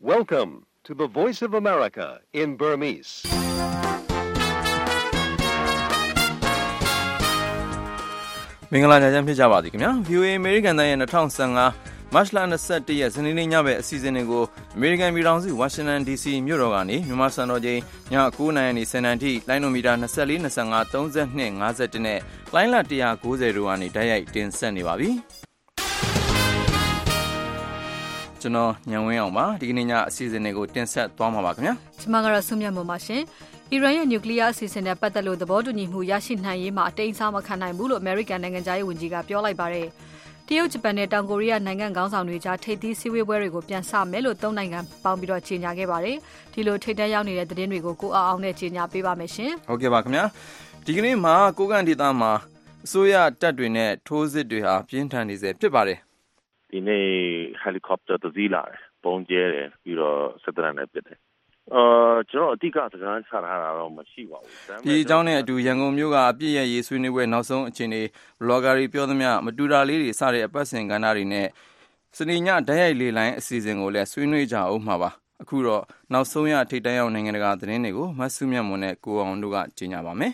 Welcome to the Voice of America in Burmese. မင်္ဂလာညချမ်းဖြစ်ကြပါသည်ခင်ဗျာ VOA American တိုင်းရဲ့2015 မတ်လ21ရက်စနေနေ့ညဘက်အစီအစဉ်တွေကို American ပြည်ထောင်စု Washington DC မြို့တော်ကနေမြန်မာစံတော်ချိန်ည9:00 နာရီ10:00နာရီထိလိုင်းနိုမီတာ24 25 32 51နဲ့လိုင်းလ190တို့ကနေတိုက်ရိုက်တင်ဆက်နေပါပြီကျွန်တော်ညံဝင်းအောင်ပါဒီကနေ့ညအစီအစဉ်တွေကိုတင်ဆက်သွားမှာပါခင်ဗျာကျွန်မကတော့ဆုမြတ်မုံပါရှင်အီရန်ရဲ့နျူကလ িয়ার အစီအစဉ်နဲ့ပတ်သက်လို့သဘောတူညီမှုရရှိနိုင်ရေးမှာအတိမ်အစားမခံနိုင်ဘူးလို့ American နိုင်ငံသားရေးဝန်ကြီးကပြောလိုက်ပါတယ်တရုတ်ဂျပန်နဲ့တောင်ကိုရီးယားနိုင်ငံခေါင်းဆောင်တွေကြားထိပ်သီးစည်းဝေးပွဲတွေကိုပြန်စမယ်လို့သုံးနိုင်ငံပေါင်းပြီးတော့ကြေညာခဲ့ပါတယ်ဒီလိုထိပ်တန်းရောက်နေတဲ့သတင်းတွေကိုကိုအောင်နဲ့ကြေညာပေးပါမယ်ရှင်ဟုတ်ကဲ့ပါခင်ဗျာဒီကနေ့မှာကိုကန့်ဒေသမှာအစိုးရတပ်တွေနဲ့ထိုးစစ်တွေဟာပြင်းထန်နေစေဖြစ်ပါတယ်ဒီနေ့ဟယ်လီကော်ပတာတစ်စီးလာတယ်ပုံကျဲတယ်ပြီးတော့စက်တရနဲ့ပစ်တယ်ကျွန်တော်အတိအကစကားချထားတာတော့မရှိပါဘူးဒီအကြောင်းနဲ့အတူရန်ကုန်မြို့ကအပြည့်ရဲ့ရေးဆွေးနွေးပွဲနောက်ဆုံးအခြေအနေဘလော့ဂါတွေပြောသမျှမတူတာလေးတွေစတဲ့အပတ်စဉ်ကဏ္ဍတွေနဲ့စနေညဓာတ်ရိုက်လေလိုင်းအစီအစဉ်ကိုလည်းဆွေးနွေးကြအောင်မှာပါအခုတော့နောက်ဆုံးရထိပ်တန်းရောက်နိုင်ငံတကာသတင်းတွေကိုမဆုမြတ်မွန်နဲ့ကိုအောင်တို့ကကြေညာပါမယ်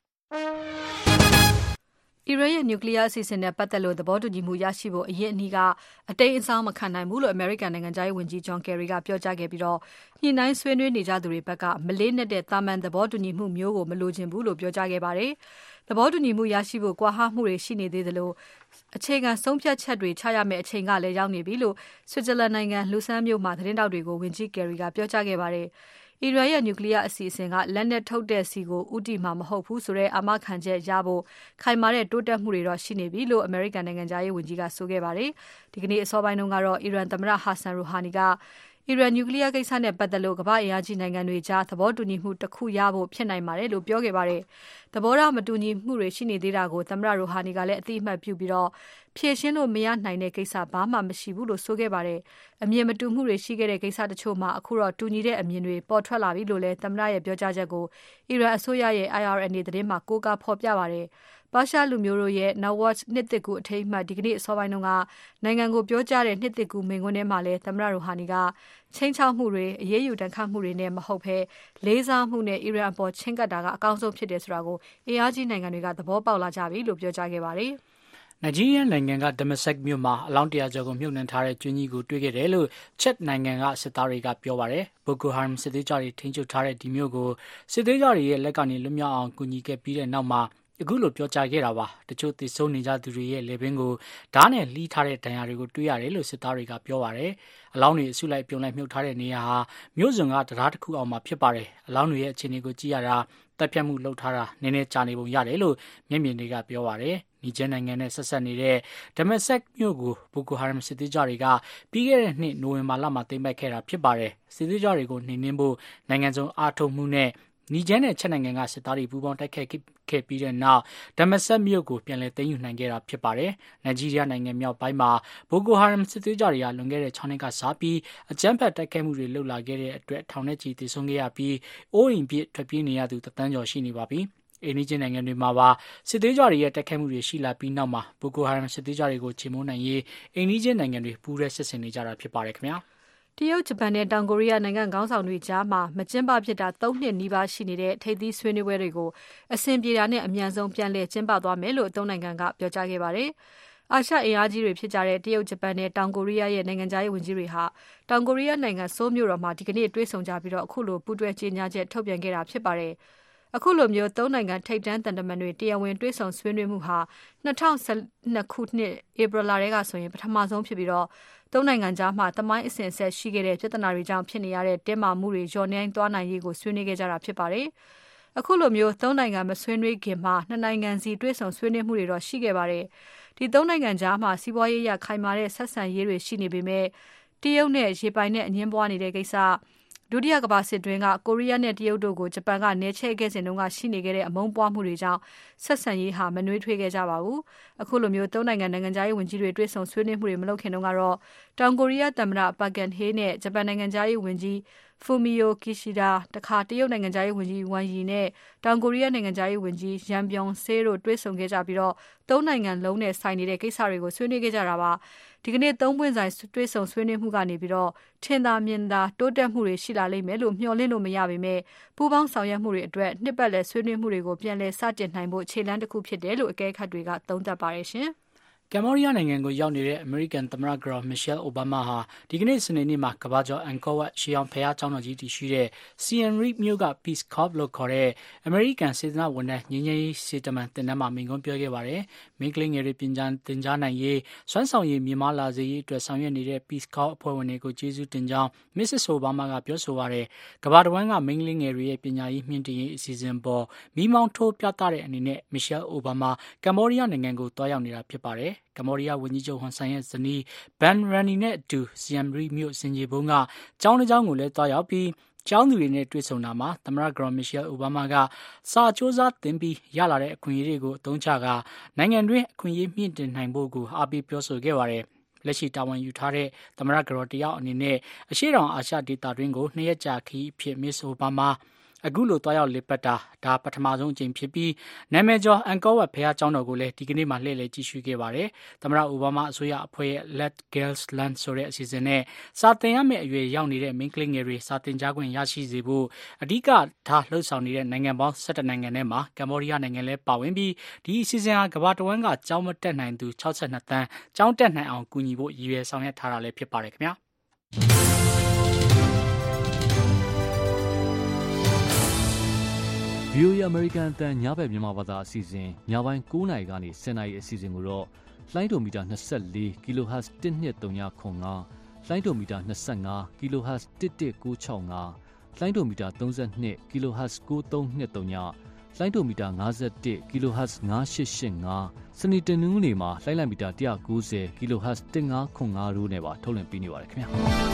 အီရန်ရဲ့နျူကလ িয়ার အစီအစဉ်နဲ့ပတ်သက်လို့သဘောတူညီမှုရရှိဖို့အရင်အနည်းကအတိမ်အစားမခံနိုင်ဘူးလို့ American နိုင်ငံသားရေးဝန်ကြီး John Kerry ကပြောကြားခဲ့ပြီးတော့ညှိနှိုင်းဆွေးနွေးနေကြသူတွေဘက်ကမလေးနက်တဲ့တာမန်သဘောတူညီမှုမျိုးကိုမလိုချင်ဘူးလို့ပြောကြားခဲ့ပါတယ်။သဘောတူညီမှုရရှိဖို့ကွာဟမှုတွေရှိနေသေးသလိုအခြေခံဆုံးဖြတ်ချက်တွေချရမယ့်အချိန်ကလည်းရောက်နေပြီလို့ Switzerland နိုင်ငံလူဆန်းမြို့မှာသတင်းတောက်တွေကိုဝန်ကြီး Kerry ကပြောကြားခဲ့ပါတယ်။အီရန်ရဲ့နျူကလ িয়ার အစီအစဉ်ကလက်နက်ထုတ်တဲ့စီကိုဥတီမှာမဟုတ်ဘူးဆိုတဲ့အာမခံချက်ရဖို့ခိုင်မာတဲ့တိုးတက်မှုတွေတော့ရှိနေပြီလို့ American နိုင်ငံသားရေးဝန်ကြီးကဆိုခဲ့ပါတယ်။ဒီကနေ့အစောပိုင်းတုန်းကတော့အီရန်သမ္မတ Hassan Rouhani ကအီရန်နျူကလ িয়ার ကိစ္စနဲ့ပတ်သက်လို့ကမ္ဘာ့အင်အားကြီးနိုင်ငံတွေကြားသဘောတူညီမှုတစ်ခုရဖို့ဖြစ်နိုင်ပါတယ်လို့ပြောခဲ့ပါတယ်။သဘောထားမတူညီမှုတွေရှိနေသေးတာကိုသမ္မတ Rouhani ကလည်းအသိအမှတ်ပြုပြီးတော့ဖြေရှင်းလို့မရနိုင်တဲ့ကိစ္စဘာမှမရှိဘူးလို့ဆိုခဲ့ပါတယ်။အမြင်မတူမှုတွေရှိခဲ့တဲ့ကိစ္စတချို့မှာအခုတော့တူညီတဲ့အမြင်တွေပေါ်ထွက်လာပြီလို့လည်းသမ္မတရဲ့ပြောကြားချက်ကိုအီရန်အစိုးရရဲ့ IRNA သတင်းမှာကိုးကားဖော်ပြပါတယ်။ပါရှားလူမျိုးတို့ရဲ့ Nowruz နှစ်သစ်ကူအထိမ်းအမှတ်ဒီကနေ့အစောပိုင်းတုန်းကနိုင်ငံကိုပြောကြားတဲ့နှစ်သစ်ကူမိန့်ခွန်းထဲမှာလည်းသမ္မတ Rouhani ကချင်းချောက်မှုတွေအရေးယူတန်ခတ်မှုတွေနဲ့မဟုတ်ဘဲလေးစားမှုနဲ့အီရန်အပေါ်ချင်းကပ်တာကအကောင်းဆုံးဖြစ်တယ်ဆိုတာကိုအင်အားကြီးနိုင်ငံတွေကသဘောပေါက်လာကြပြီလို့ပြောကြားခဲ့ပါတယ်။နိုင်ဂျီးရီးယားနိုင်ငံကဒမဆက်မြို့မှာအလောင်း100ကျော်ကိုမြုပ်နှံထားတဲ့ကျွန်းကြီးကိုတွေ့ခဲ့တယ်လို့ချက်နိုင်ငံကစစ်သားတွေကပြောပါတယ်။ဘိုကိုဟာရမ်စစ်သေးကြတွေထိန်းချုပ်ထားတဲ့ဒီမြို့ကိုစစ်သေးကြတွေရဲ့လက်ကနေလွတ်မြောက်အောင်ကူညီခဲ့ပြီးတဲ့နောက်မှာအခုလိုပြောကြားခဲ့တာပါတချို့သေဆုံးနေကြသူတွေရဲ့လေပင်ကိုဓာတ်နဲ့လှီးထားတဲ့ဒဏ်ရာတွေကိုတွေ့ရတယ်လို့စစ်သားတွေကပြောပါတယ်အလောင်းတွေအစုလိုက်ပြုံလိုက်မြုပ်ထားတဲ့နေရာဟာမြို့စွန်ကတရားတစ်ခုအောင်မှာဖြစ်ပါတယ်အလောင်းတွေရဲ့အခြေအနေကိုကြည့်ရတာတပ်ဖြတ်မှုလုပ်ထားတာနည်းနည်းကြာနေပုံရတယ်လို့မျက်မြင်တွေကပြောပါတယ်နီဂျယ်နိုင်ငံနဲ့ဆက်ဆက်နေတဲ့ဒမက်ဆက်မြို့ကိုဘိုကိုဟာရမ်စစ်သေးကြတွေကပြီးခဲ့တဲ့နှစ်နိုဝင်ဘာလမှာသိမ်းပိုက်ခဲ့တာဖြစ်ပါတယ်စစ်သေးကြတွေကိုနှိမ်နင်းဖို့နိုင်ငံစုံအားထုတ်မှုနဲ့နီဂျယ်နဲ့ချက်နိုင်ငံကစစ်သားတွေပူးပေါင်းတိုက်ခိုက်ခဲ့ပြီးတဲ့နောက်ဒမက်ဆက်မြို့ကိုပြန်လည်သိမ်းယူနိုင်ခဲ့တာဖြစ်ပါတယ်။နိုင်ဂျီးရီးယားနိုင်ငံမြောက်ပိုင်းမှာဘိုကိုဟာရမ်စစ်သေးကြတွေကလွန်ခဲ့တဲ့6နှစ်ကစပြီးအကြမ်းဖက်တိုက်ခိုက်မှုတွေလုပ်လာခဲ့တဲ့အတွက်ထောင်နဲ့ချီသေဆုံးခဲ့ရပြီးအိုးအိမ်ပြစ်ထွက်ပြေးနေရသူတသန်းကျော်ရှိနေပါပြီ။အိန္ဒိယနိုင်ငံတွေမှာပါစစ်သေးကြတွေရဲ့တိုက်ခိုက်မှုတွေရှိလာပြီးနောက်မှာဘိုကိုဟာရမ်စစ်သေးကြတွေကိုချေမှုန်းနိုင်ရေးအိန္ဒိယနိုင်ငံတွေပူးရဲစစ်ဆင်နေကြတာဖြစ်ပါတယ်ခင်ဗျာ။တရုတ်ဂျပန်နဲ့တောင်ကိုရီးယားနိုင်ငံခေါင်းဆောင်တွေကြားမှာမကျင်းပဖြစ်တာ3နှစ်နီးပါးရှိနေတဲ့ထိပ်သီးဆွေးနွေးပွဲတွေကိုအဆင်ပြေတာနဲ့အမြန်ဆုံးပြန်လည်ကျင်းပသွားမယ်လို့သုံးနိုင်ငံကပြောကြားခဲ့ပါတယ်။အာရှအင်အားကြီးတွေဖြစ်ကြတဲ့တရုတ်ဂျပန်နဲ့တောင်ကိုရီးယားရဲ့နိုင်ငံသားရေးဝန်ကြီးတွေဟာတောင်ကိုရီးယားနိုင်ငံဆိုးမြို့တော်မှာဒီကနေ့တွေ့ဆုံကြပြီးတော့အခုလိုပူးတွဲကြေညာချက်ထုတ်ပြန်ခဲ့တာဖြစ်ပါတယ်။အခုလိုမျိုးသုံးနိုင်ငံထိပ်တန်းတန်တမန်တွေတရားဝင်တွေ့ဆုံဆွေးနွေးမှုဟာ2012ခုနှစ်ဧပြီလထဲကဆိုရင်ပထမဆုံးဖြစ်ပြီးတော့သုံးနိုင်ငံကြားမှာတမိုင်းအစဉ်အဆက်ရှိခဲ့တဲ့ပြဿနာတွေကြောင့်ဖြစ်နေရတဲ့တင်းမာမှုတွေလျော့နည်းသွားနိုင်ရေးကိုဆွေးနွေးခဲ့ကြတာဖြစ်ပါတယ်။အခုလိုမျိုးသုံးနိုင်ငံမဆွေးနွေးခင်မှာနှစ်နိုင်ငံစီတွေ့ဆုံဆွေးနွေးမှုတွေတော့ရှိခဲ့ပါတယ်။ဒီသုံးနိုင်ငံကြားမှာစီးပွားရေးရခိုင်မာတဲ့ဆက်ဆံရေးတွေရှိနေပေမဲ့တရုတ်နဲ့ရေပိုင်နဲ့အငင်းပွားနေတဲ့ကိစ္စဒုတိယကမ္ဘာစစ်တွင်းကကိုရီးယားနဲ့တရုတ်တို့ကိုဂျပန်ကနယ်ချဲ့ခဲ့စဉ်တုန်းကရှိနေခဲ့တဲ့အမုန်းပွားမှုတွေကြောင့်ဆက်ဆံရေးဟာမနှွေးထွေးခဲ့ကြပါဘူး။အခုလိုမျိုးသုံးနိုင်ငံနိုင်ငံသားရေးဝန်ကြီးတွေတွေ့ဆုံဆွေးနွေးမှုတွေမလုပ်ခင်တုန်းကတော့တောင်ကိုရီးယားသမ္မတပါကန်ဟေးနဲ့ဂျပန်နိုင်ငံသားရေးဝန်ကြီး Fumio Kishida တခါတရုတ်နိုင်ငံခြားရေးဝန်ကြီး Wang Yi နဲ့တောင်ကိုရီးယားနိုင်ငံခြားရေးဝန်ကြီး Yang Byung-se တို့တွေ့ဆုံခဲ့ကြပြီးသုံးနိုင်ငံလုံးနဲ့ဆိုင်နေတဲ့ကိစ္စတွေကိုဆွေးနွေးခဲ့ကြတာပါဒီကနေ့သုံးပွင့်ဆိုင်တွေ့ဆုံဆွေးနွေးမှုကနေပြီးထင်သာမြင်သာတိုးတက်မှုတွေရှိလာလိမ့်မယ်လို့မျှော်လင့်လို့မရပေမဲ့ပူးပေါင်းဆောင်ရွက်မှုတွေအတွက်နှစ်ပတ်လည်ဆွေးနွေးမှုတွေကိုပြန်လည်စတင်နိုင်ဖို့ခြေလှမ်းတစ်ခုဖြစ်တယ်လို့အကဲခတ်တွေကသုံးသပ်ပါတယ်ရှင်ကမ္ဘောဒီးယားနိုင်ငံကိုရောက်နေတဲ့အမေရိကန်သမ္မတကတော် Michelle Obama ဟာဒီကနေ့စနေနေ့မှာကမ္ဘာကျော် Angkor Wat ရှေးဟောင်းဘုရားကျောင်းတော်ကြီးတည်ရှိတဲ့ Siem Reap မြို့က Peace Corps လို့ခေါ်တဲ့အမေရိကန်စေတနာ့ဝန်ထမ်းငြိမ်းချမ်းရေးစေတမန်တင်တန်းမှာမိန့်ခွန်းပြောခဲ့ပါတယ်။မိန်းကလေးငယ်တွေတင်ကြားနိုင်ရေးစွမ်းဆောင်ရည်မြင့်မားလာစေရေးအတွက်ဆောင်ရွက်နေတဲ့ Peace Corps အဖွဲ့ဝင်တွေကိုကျေးဇူးတင်ကြောင်း Mrs. Obama ကပြောဆိုပါတယ်။ကမ္ဘာတစ်ဝန်းကမိန်းကလေးငယ်တွေရဲ့ပညာရေးမြင့်တင်ရေးအစီအစဉ်ပေါ်မီးမောင်းထိုးပြသတဲ့အနေနဲ့ Michelle Obama ကမ္ဘောဒီးယားနိုင်ငံကိုတွားရောက်နေတာဖြစ်ပါတယ်။ကမ္ဘောဒီးယားဝန်ကြီးချုပ်ဟွန်ဆန်ရဲ့ဇနီး Ben Rani နဲ့အတူ Siem Reap မြို့ဆင်ခြေဖုံးကကျောင်းတစ်ကျောင်းကိုလည်းတွားရောက်ပြီးကျောင်းသူတွေနဲ့တွေ့ဆုံတာမှာသမ္မတကတော် Michelle Obama ကစာစ조사သင်ပြီးရလာတဲ့အခွင့်အရေးတွေကိုအသုံးချကာနိုင်ငံတွင်းအခွင့်အရေးမြင့်တင်နိုင်ဖို့ကိုအားပေးပြောဆိုခဲ့ပါတယ်။လက်ရှိတာဝန်ယူထားတဲ့သမ္မတကတော်တယောက်အနေနဲ့အရှေ့တောင်အာရှဒေသတွင်းကို2ရက်ကြာခရီးအဖြစ် Miss Obamaအခုလိုတွားရောက်လည်ပတ်တာဒါပထမဆုံးအကြိမ်ဖြစ်ပြီးနာမည်ကျော်အန်ကောဝတ်ဘုရားကျောင်းတော်ကိုလည်းဒီကနေ့မှလှည့်လည်ကြည့်ရှုခဲ့ပါတယ်။သမ္မတအိုဘားမားအစိုးရအဖွဲ့ရဲ့ Let Girls Learn ဆိုတဲ့အစီအစဉ်နဲ့စာသင်ရမယ့်အရွယ်ရောက်နေတဲ့မိန်းကလေးငယ်တွေစာသင်ကြားခွင့်ရရှိစေဖို့အဓိကထားလှုပ်ဆောင်နေတဲ့နိုင်ငံပေါင်း17နိုင်ငံထဲမှာကမ္ဘောဒီးယားနိုင်ငံလည်းပါဝင်ပြီးဒီအစီအစဉ်ဟာကမ္ဘာတစ်ဝန်းကကျောင်းမတက်နိုင်သူ62သန်းကျောင်းတက်နိုင်အောင်ကူညီဖို့ရည်ရွယ်ဆောင်ရွက်ထားတာလည်းဖြစ်ပါတယ်ခင်ဗျာ။ VOA American အတန်ညဘက်မြန်မာဘာသာအစီအစဉ်ညပိုင်း9:00နာရီကနေ10:00နာရီအစီအစဉ်ကိုတော့လိုင်းဒိုမီတာ24 kHz 1239လိုင်းဒိုမီတာ25 kHz 11965လိုင်းဒိုမီတာ32 kHz 9323ညလိုင်းဒိုမီတာ51 kHz 9885စနေတနင်္ဂနွေမှာလိုင်းလိုက်မီတာ190 kHz 1505တို့နဲ့ပါထုတ်လွှင့်ပေးနေပါတယ်ခင်ဗျာ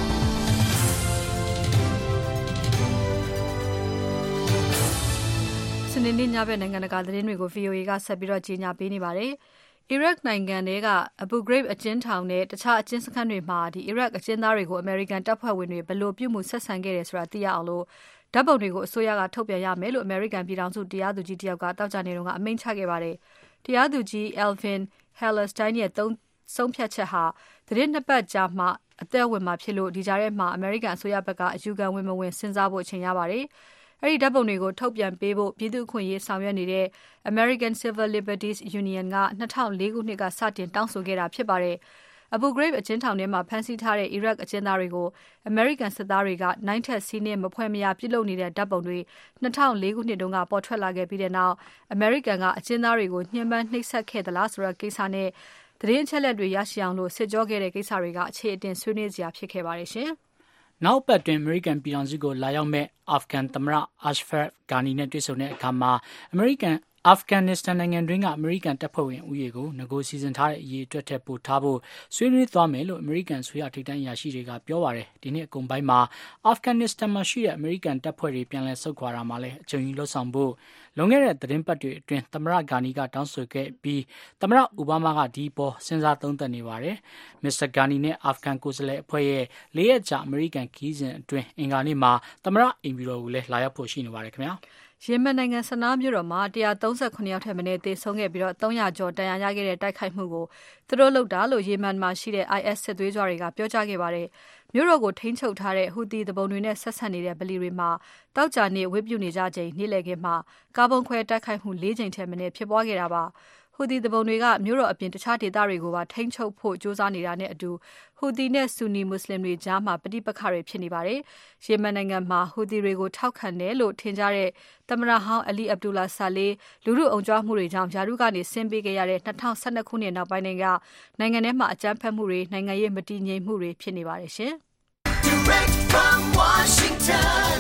စနေနေ့ညဘက်နိုင်ငံတကာသတင်းတွေကို VOA ကဆက်ပြီးကြီးညာပေးနေပါတယ်။ Iraq နိုင်ငံထဲက Abu Ghraib အကျဉ်းထောင်နဲ့တခြားအကျဉ်းစခန်းတွေမှာIraq အကျဉ်းသားတွေကို American တပ်ဖွဲ့ဝင်တွေဘယ်လိုပြုမှုဆက်ဆံခဲ့တယ်ဆိုတာသိရအောင်ဓာတ်ပုံတွေကိုအစိုးရကထုတ်ပြန်ရမယ်လို့ American ပြည်ထောင်စုတရားသူကြီးတယောက်ကတောက်ကြနေတုန်းကအမိန့်ချခဲ့ပါတယ်။တရားသူကြီး Alvin Hellerstein ရဲ့ဆုံးဖြတ်ချက်ဟာသတင်းနှစ်ပတ်ကြာမှအသက်ဝင်မှာဖြစ်လို့ဒီကြားထဲမှာ American အစိုးရဘက်ကအယူခံဝင်မဝင်စဉ်းစားဖို့အချိန်ရပါတယ်။အဲဒီဓာတ်ပုံတွေကိုထုတ်ပြန်ပေးဖို့ပြည်သူ့အခွင့်အရေးဆောင်ရွက်နေတဲ့ American Civil Liberties Union က2004ခုနှစ်ကစတင်တောင်းဆိုခဲ့တာဖြစ်ပါတယ်။ Abu Ghraib အကျဉ်းထောင်ထဲမှာဖမ်းဆီးထားတဲ့ Iraq အကျဉ်းသားတွေကို American စစ်သားတွေကနိုင်ထက်စီးနှင်းမဖွဲ့မရပြုလုပ်နေတဲ့ဓာတ်ပုံတွေ2004ခုနှစ်တုန်းကပေါ်ထွက်လာခဲ့ပြီးတဲ့နောက် American ကအကျဉ်းသားတွေကိုညှဉ်းပန်းနှိပ်စက်ခဲ့သလားဆိုတဲ့ကိစ္စနဲ့သတင်းအချက်အလက်တွေရရှိအောင်စစ်ကြောခဲ့တဲ့ကိစ္စတွေကအခြေအတင်ဆွေးနွေးစရာဖြစ်ခဲ့ပါတယ်ရှင်။နောက်ပတ်တွင်အမေရိကန်ပြည်ထောင်စုကိုလာရောက်မဲ့အာဖဂန်သမ္မတ Ashraf Ghani နဲ့တွေ့ဆုံတဲ့အခါမှာအာဖဂန်နစ္စတန်နိုင်ငံတွင်းကအမေရိကန်တပ်ဖွဲ့ဝင်ဦးရေကိုငကိုစီစဉ်ထားတဲ့အရေးအတွက်ထက်ပိုထားဖို့ဆွေးနွေးသွားမယ်လို့အမေရိကန်ဆွေးရထိပ်တန်းအရာရှိတွေကပြောပါတယ်။ဒီနှစ်အကုန်ပိုင်းမှာအာဖဂန်နစ္စတန်မှာရှိတဲ့အမေရိကန်တပ်ဖွဲ့တွေပြန်လည်ဆုတ်ခွာတာမှာလည်းအကြိမ်ကြီးလှုပ်ဆောင်ဖို့လွန်ခဲ့တဲ့သတင်းပတ်တွေအတွင်းသမ္မတဂါနီကတောင်းဆိုခဲ့ပြီးသမ္မတအိုဘားမားကဒီပေါ်စဉ်းစားသုံးသပ်နေပါတယ်။မစ္စတာဂါနီနဲ့အာဖဂန်ကိုယ်စားလှယ်အဖွဲ့ရဲ့၄ရက်ကြာအမေရိကန်ခီးစဉ်အတွင်းအင်္ဂါနေ့မှာသမ္မတအိမ်ဖြူတော်ကိုလည်းလာရောက်ဖို့ရှိနေပါတယ်ခင်ဗျာ။ယီမန်နိုင်ငံဆနားမြို့တော်မှာ139ယောက်ထက်မနည်းသေဆုံးခဲ့ပြီး300ကျော်ဒဏ်ရာရခဲ့တဲ့တိုက်ခိုက်မှုကိုသူတို့လုပ်တာလို့ယီမန်မှာရှိတဲ့ IS စစ်သွေးကြွတွေကပြောကြားခဲ့ပါတယ်။မြို့တော်ကိုထိန်းချုပ်ထားတဲ့ဟူသီတပုံတွေနဲ့ဆက်ဆက်နေတဲ့ဗလီတွေမှာတောက်ကြနေဝတ်ပြုနေကြချိန်နေ့လည်ခင်းမှာကာဗွန်ခွဲတိုက်ခိုက်မှု4ကြိမ်ထက်မနည်းဖြစ်ပွားခဲ့တာပါ။ဟူသီတပုံတွေကမြို့တော်အပြင်တခြားဒေသတွေကိုပါထိန်းချုပ်ဖို့ကြိုးစားနေတာနဲ့အတူဟူသီနဲ့ဆူနီမွတ်စလင်တွေကြားမှာပဋိပက္ခတွေဖြစ်နေပါတယ်။ယီမန်နိုင်ငံမှာဟူသီတွေကိုထောက်ခံတယ်လို့ထင်ကြတဲ့သမ္မတဟောင်းအလီအဗ်ဒူလာဆာလေးလူထုအုံကြွမှုတွေကြောင့်ယာရုကနေဆင်းပေးခဲ့ရတဲ့2012ခုနှစ်နောက်ပိုင်းကနိုင်ငံထဲမှာအကြမ်းဖက်မှုတွေနိုင်ငံရေးမတည်ငြိမ်မှုတွေဖြစ်နေပါတယ်ရှင်။ Direct from Washington,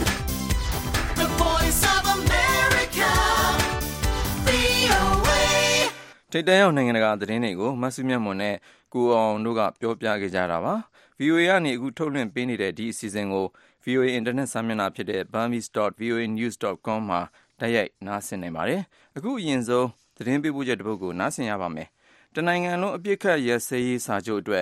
the Voice of America, VOAထိပ်တန်းရောက်နိုင်ငံတကာသတင်းတွေကိုမဆုမြတ်မွန်နဲ့ကိုအောင်တို့ကပြောပြခဲ့ကြတာပါ။ VOA ကနေအခုထုတ်လွှင့်ပေးနေတဲ့ဒီအစီအစဉ်ကို VOA အင်တာနက်စာမျက်နှာဖြစ်တဲ့ burmese.voanews.com မှာတိုက်ရိုက်နားဆင်နိုင်ပါတယ်။အခုအရင်ဆုံးသတင်းပေးပို့ချက်တစ်ပုဒ်ကိုနားဆင်ရပါမယ်။တနိုင်ငံလုံးအပြစ်ခတ်ရပ်စဲရေးစာချုပ်အတွက်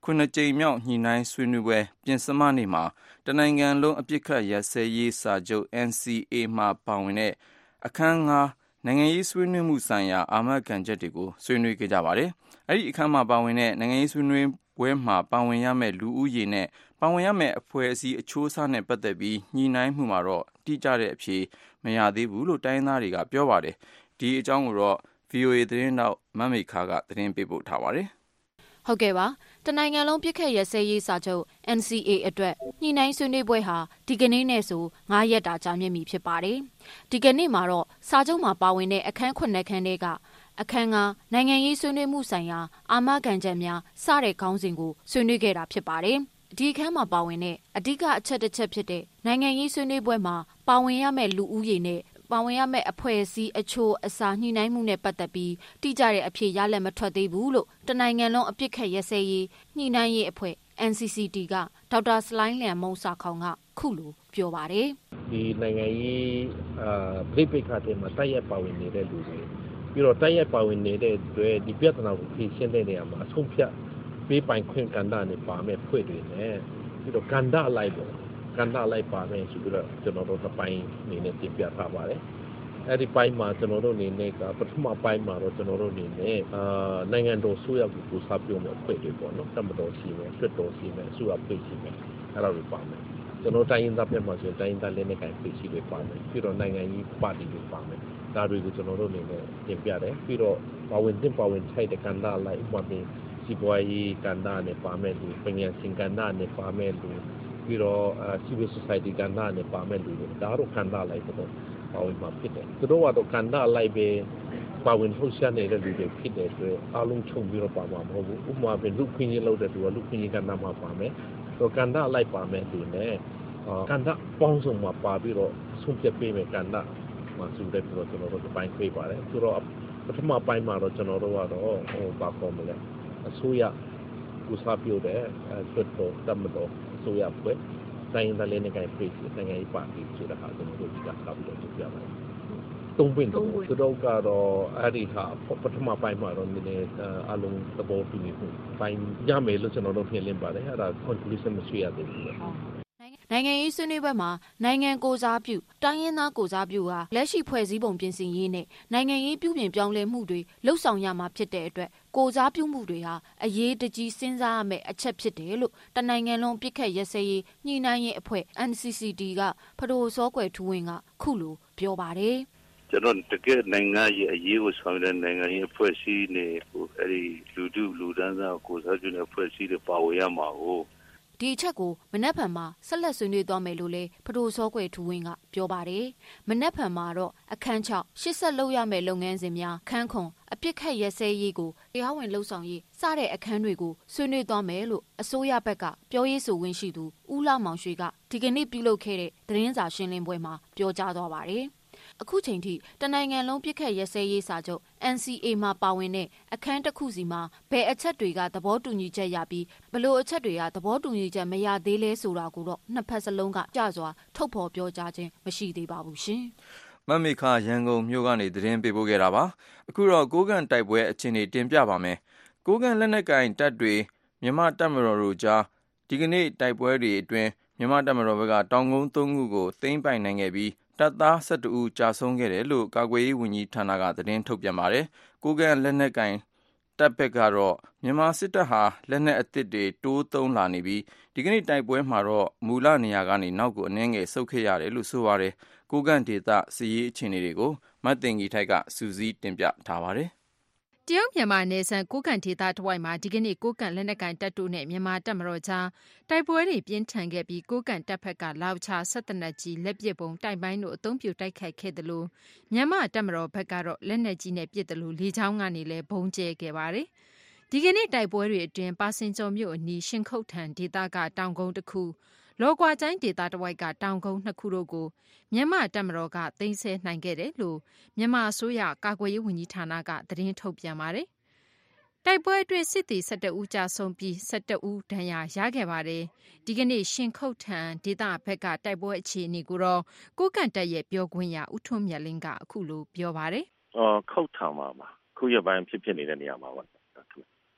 9 ကြိမ်မြောက်ညှိနှိုင်းဆွေးနွေးပွဲပြင်စမနေ့မှာတနိုင်ငံလုံးအပစ်အခတ်ရပ်စဲရေးစာချုပ် NCA မှာပါဝင်တဲ့အခန်း 5 နိုင်ငံရေးဆွေးနွေးမှုဆိုင်ရာအာမခံချက်တွေကိုဆွေးနွေးခဲ့ကြပါတယ်။အဲဒီအခန်းမှာပါဝင်တဲ့နိုင်ငံရေးဆွေးနွေးပွဲမှာပါဝင်ရမယ့်လူဦးရေနဲ့ပါဝင်ရမယ့်အဖွဲ့အစည်းအချိုးအစားနဲ့ပတ်သက်ပြီးညှိနှိုင်းမှုမှာတော့တိကျတဲ့အဖြေမရသေးဘူးလို့တိုင်းရင်းသားတွေကပြောပါတယ်။ဒီအကြောင်းကိုတော့ VOA သတင်းတောက်မမေခကသတင်းပေးပို့ထားပါတယ်။ဟုတ်ကဲ့ပါတနိုင်ငံလုံးပြစ်ခတ်ရစဲရေးစာချုပ် NCA အတွက်ညှိနှိုင်းဆွေးနွေးပွဲဟာဒီကနေ့နဲ့ဆို9ရက်တာကြာမြင့်ပြီဖြစ်ပါတယ်။ဒီကနေ့မှာတော့စာချုပ်မှာပါဝင်တဲ့အခန်း9ခန်းတွေကအခန်းကနိုင်ငံရေးဆွေးနွေးမှုဆိုင်ရာအာမခံချက်များစတဲ့ခေါင်းစဉ်ကိုဆွေးနွေးခဲ့တာဖြစ်ပါတယ်။ဒီအခန်းမှာပါဝင်တဲ့အဓိကအချက်တစ်ချက်ဖြစ်တဲ့နိုင်ငံရေးဆွေးနွေးပွဲမှာပါဝင်ရမယ့်လူဦးရေနဲ့ပါဝင်ရမယ့်အဖွဲ့အစည်းအချို့အစားညှိနှိုင်းမှုနဲ့ပတ်သက်ပြီးတိကျတဲ့အဖြေရလဒ်မထွက်သေးဘူးလို့တနိုင်ငံလုံးအပစ်ခတ်ရပ်စဲရေးညှိနှိုင်းရေးအဖွဲ့ NCCT ကဒေါက်တာစလိုင်းလျံမုံစာခေါင်ကခုလိုပြောပါတယ်။ဒီနိုင်ငံရေးပြိပခါတဲ့မှာတိုက်ရိုက်ပါဝင်နေတဲ့လူတွေပြီးတော့တိုက်ရိုက်ပါဝင်နေတဲ့အတွက်ဒီပြဿနာကိုဖြေရှင်းတဲ့နေရာမှာအဆုံးဖြတ်ပေးပိုင်ခွင့်ကဏ္ဍနဲ့ပါမဲ့ဖွဲ့တွေနဲ့ပြီးတော့ကဏ္ဍလိုက်ပေါ့ကဏ္ဍလိုက်ပါမယ်ဆိုပြီးတော့ကျွန်တော်တို့တစ်ပိုင်းအနေနဲ့ပြင်ပြထားပါတယ်အဲ့ဒီပိုင်းမှာကျွန်တော်တို့အနေနဲ့ကပထမပိုင်းမှာတော့ကျွန်တော်တို့အနေနဲ့နိုင်ငံတော်ဆိုရကိုပူစားပြုမဲ့ဖွဲ့တွေပေါ့နော်တမတော်ရှိမယ်ဆွတ်တော်ရှိမယ်အစိုးရဖွဲ့ရှိမယ်အဲ့ဒါတွေပါမယ်ကျွန်တော်တိုင်းရင်းသားပြည်မှာဆိုတိုင်းရင်းသားလက်နက်ကိုင်ဖွဲ့ရှိတွေပါမယ်ပြီးတော့နိုင်ငံရေးပါတီတွေပါမယ်ဒါတွေကိုကျွန်တော်တို့အနေနဲ့ပြင်ပြတယ်ပြီးတော့ပါဝင်ထိုက်တဲ့ကဏ္ဍလိုက်ဥပမာစီပွားရေးကဏ္ဍနဲ့ပါမယ်လူပညာရှင်ကဏ္ဍနဲ့ပါမယ်လူပြီးတော့ civil society ကဏ္ဍနဲ့ပါမယ်လူတွေဒါတော့ကဏ္ဍလိုက်တော့ပါဝင်မှာဖြစ်တယ်သူတို့ကတော့ကဏ္ဍလိုက်ပဲပါဝင်ထုတ်ရှားနေတဲ့လူတွေဖြစ်တဲ့အတွက်အားလုံးခြုံပြီးတော့ပါမှာမဟုတ်ဘူးဥပမာပဲလူခွင့်ရေးလုပ်တဲ့သူကလူခွင့်ရေးကဏ္ဍမှာပါမယ်တော့ကဏ္ဍလိုက်ပါမယ်သူနဲ့ကဏ္ဍပေါင်းစုံမှာပါပြီးတော့ဆုံးဖြတ်ပေးမယ်ကဏ္ဍမှာဆိုတဲ့ပြီးတော့ကျွန်တော်တို့ပိုင်းခွဲပါတယ်ဆိုတော့ပထမပိုင်းမှာတော့ကျွန်တော်တို့ကတော့ဘာခေါ်မလဲအစိုးရကူစားပြုတဲ့ဆွတ်တော်တမတော်အစိုးရဖွဲ့တိုင်းဒေသလေးနဲ့ကိုင်ဖိတ်နိုင်ငံရေးပါတီဆိုတာဟာကျွန်တော်တို့ဒီကစားပြီးတော့ပြပါတယ်သုံးပင်တော့သူတို့ကတော့အဲ့ဒီဟာပထမပိုင်းမှာတော့နည်းနည်းအလုံးသဘောတူညီမှုပိုင်းရမယ်လို့ကျွန်တော်တို့ပြင်လင်းပါတယ်အဲ့ဒါ conclusion မရှိရသေးဘူးနိုင်ငံရေးဆွေးနွေးပွဲမှာနိုင်ငံကိုစားပြုတိုင်းရင်းသားကိုစားပြုဟာလက်ရှိဖွဲ့စည်းပုံပြင်ဆင်ရေးနဲ့နိုင်ငံရေးပြုပြင်ပြောင်းလဲမှုတွေလှုပ်ဆောင်ရမှာဖြစ်တဲ့အတွက်ကိုစားပြုမှုတွေဟာအရေးတကြီးစဉ်းစားရမယ့်အချက်ဖြစ်တယ်လို့တနိုင်ငံလုံးပြစ်ခတ်ရက်စဲရေးညှိနှိုင်းရေးအဖွဲ့ NCCT ကဖဒိုစောကွယ်ထူးဝင်းကခုလိုပြောပါတယ်ကျွန်တော်တကယ်နိုင်ငံရေးအရေးကိုဆောင်ရွက်တဲ့နိုင်ငံရေးအဖွဲ့အစည်းနဲ့အဲ့ဒီလူဒန်းစားကိုစားပြုတဲ့အဖွဲ့အစည်းတွေပါဝင်ရမှာကိုဒီအချက်ကိုမနက်ဖြန်မှာဆက်လက်ဆွေးနွေးသွားမယ်လို့လည်းဖဒိုစောကွယ်ထူးဝင်းကပြောပါတယ်။မနက်ဖြန်မှာတော့အခန်း6ရှစ်ဆက်လုပ်ရမယ့်လုပ်ငန်းစဉ်များခန်းခွန်အပြစ်ခတ်ရဲစဲရေးကိုတရားဝင်လှုပ်ဆောင်ရေးစတဲ့အခန်းတွေကိုဆွေးနွေးသွားမယ်လို့အစိုးရဘက်ကပြောရေးဆိုခွင့်ရှိသူဦးလှမောင်ရွှေကဒီကနေ့ပြုလုပ်ခဲ့တဲ့သတင်းစာရှင်းလင်းပွဲမှာပြောကြားသွားပါတယ်။အခုချိန်ထိတနိုင်ငံလုံးပြစ်ခတ်ရဲစဲရေးစာချုပ် NCA မှာပါဝင်တဲ့အခန်းတစ်ခုစီမှာဘယ်အချက်တွေကသဘောတူညီချက်ရပြီးဘလို့အချက်တွေကသဘောတူညီချက်မရသေးလဲဆိုတာကိုတော့နှစ်ဖက်စလုံးကကြစွာထုတ်ဖော်ပြောကြားခြင်းမရှိသေးပါဘူးရှင်။မမေခရန်ကုန်မြို့ကနေသတင်းပေးပို့ခဲ့တာပါ။အခုတော့ကိုးကန့်တိုက်ပွဲအခြေအနေတင်ပြပါမယ်။ကိုးကန့်လက်နက်ကင်တပ်တွေမြန်မာတပ်မတော်တို့ကြားဒီကနေ့တိုက်ပွဲတွေအတွင်းမြန်မာတပ်မတော်ဘက်ကတောင်ကုန်း3ခုကိုသိမ်းပိုက်နိုင်ခဲ့ပြီးတပ်သား12ဦးကြာဆုံးခဲ့တယ်လို့ကာကွယ်ရေးဝန်ကြီးဌာနကသတင်းထုတ်ပြန်ပါတယ်။ကိုးကန့်လက်နက်ကင်တပ်ဘက်ကတော့မြန်မာစစ်တပ်ဟာလက်နက်အသစ်တွေတိုးသုံးလာနေပြီးဒီကနေ့တိုက်ပွဲမှာတော့မူလနေရာကနေနောက်ကိုအနှဲငယ်ဆုတ်ခဲ့ရတယ်လို့ဆိုပါတယ်။ကိုးကန့်ဒေသစစ်ရေးအခြေအနေတွေကိုမတ်တင်ကြီးထိုက်ကစူးစီးတင်ပြထားပါတယ်။တရုတ်မြန်မာနယ်စပ်ကိုးကန့်ဒေသတဝိုက်မှာဒီကနေ့ကိုးကန့်လက်နက်ကိုင်တပ်တို့နဲ့မြန်မာတပ်မတော်ကြားတိုက်ပွဲတွေပြင်းထန်ခဲ့ပြီးကိုးကန့်တပ်ဖက်ကလောက်ချဆက်တနက်ကြီးလက်ပစ်ပုံတိုက်ပိုင်းတို့အုံပြုတိုက်ခိုက်ခဲ့တယ်လို့မြန်မာတပ်မတော်ဘက်ကတော့လက်နက်ကြီးနဲ့ပစ်တယ်လို့လေကြောင်းကနေလည်းဘုံကျဲခဲ့ပါတယ်။ဒီကနေ့တိုက်ပွဲတွေအတွင်းပါစင်ကျော်မြို့အနီးရှင်ခုတ်ထန်ဒေသကတောင်ကုန်းတစ်ခုလောကွာကျိုင်းဒေသတဝိုက်ကတောင်ကုန်း2ခုတို့ကိုမြန်မာတပ်မတော်ကသိမ်းဆည်းနိုင်ခဲ့တယ်လို့မြန်မာအစိုးရကာကွယ်ရေးဝန်ကြီးဌာနကသတင်းထုတ်ပြန်ပါတယ်။တိုက်ပွဲအတွင်းစစ်သည်17ဦးကြာဆုံးပြီး17ဦးဒဏ်ရာရခဲ့ပါတယ်။ဒီကနေ့ရှင်ခုတ်ထန်ဒေသဘက်ကတိုက်ပွဲအခြေအနေကိုတော့ကိုကန့်တပ်ရဲ့ပြောခွင့်ရဦးထွန်းမြတ်လင်းကအခုလိုပြောပါတယ်။ခုတ်ထန်ပါခုရပိုင်းဖြစ်နေတဲ့နေရာမှာပါ။ဒ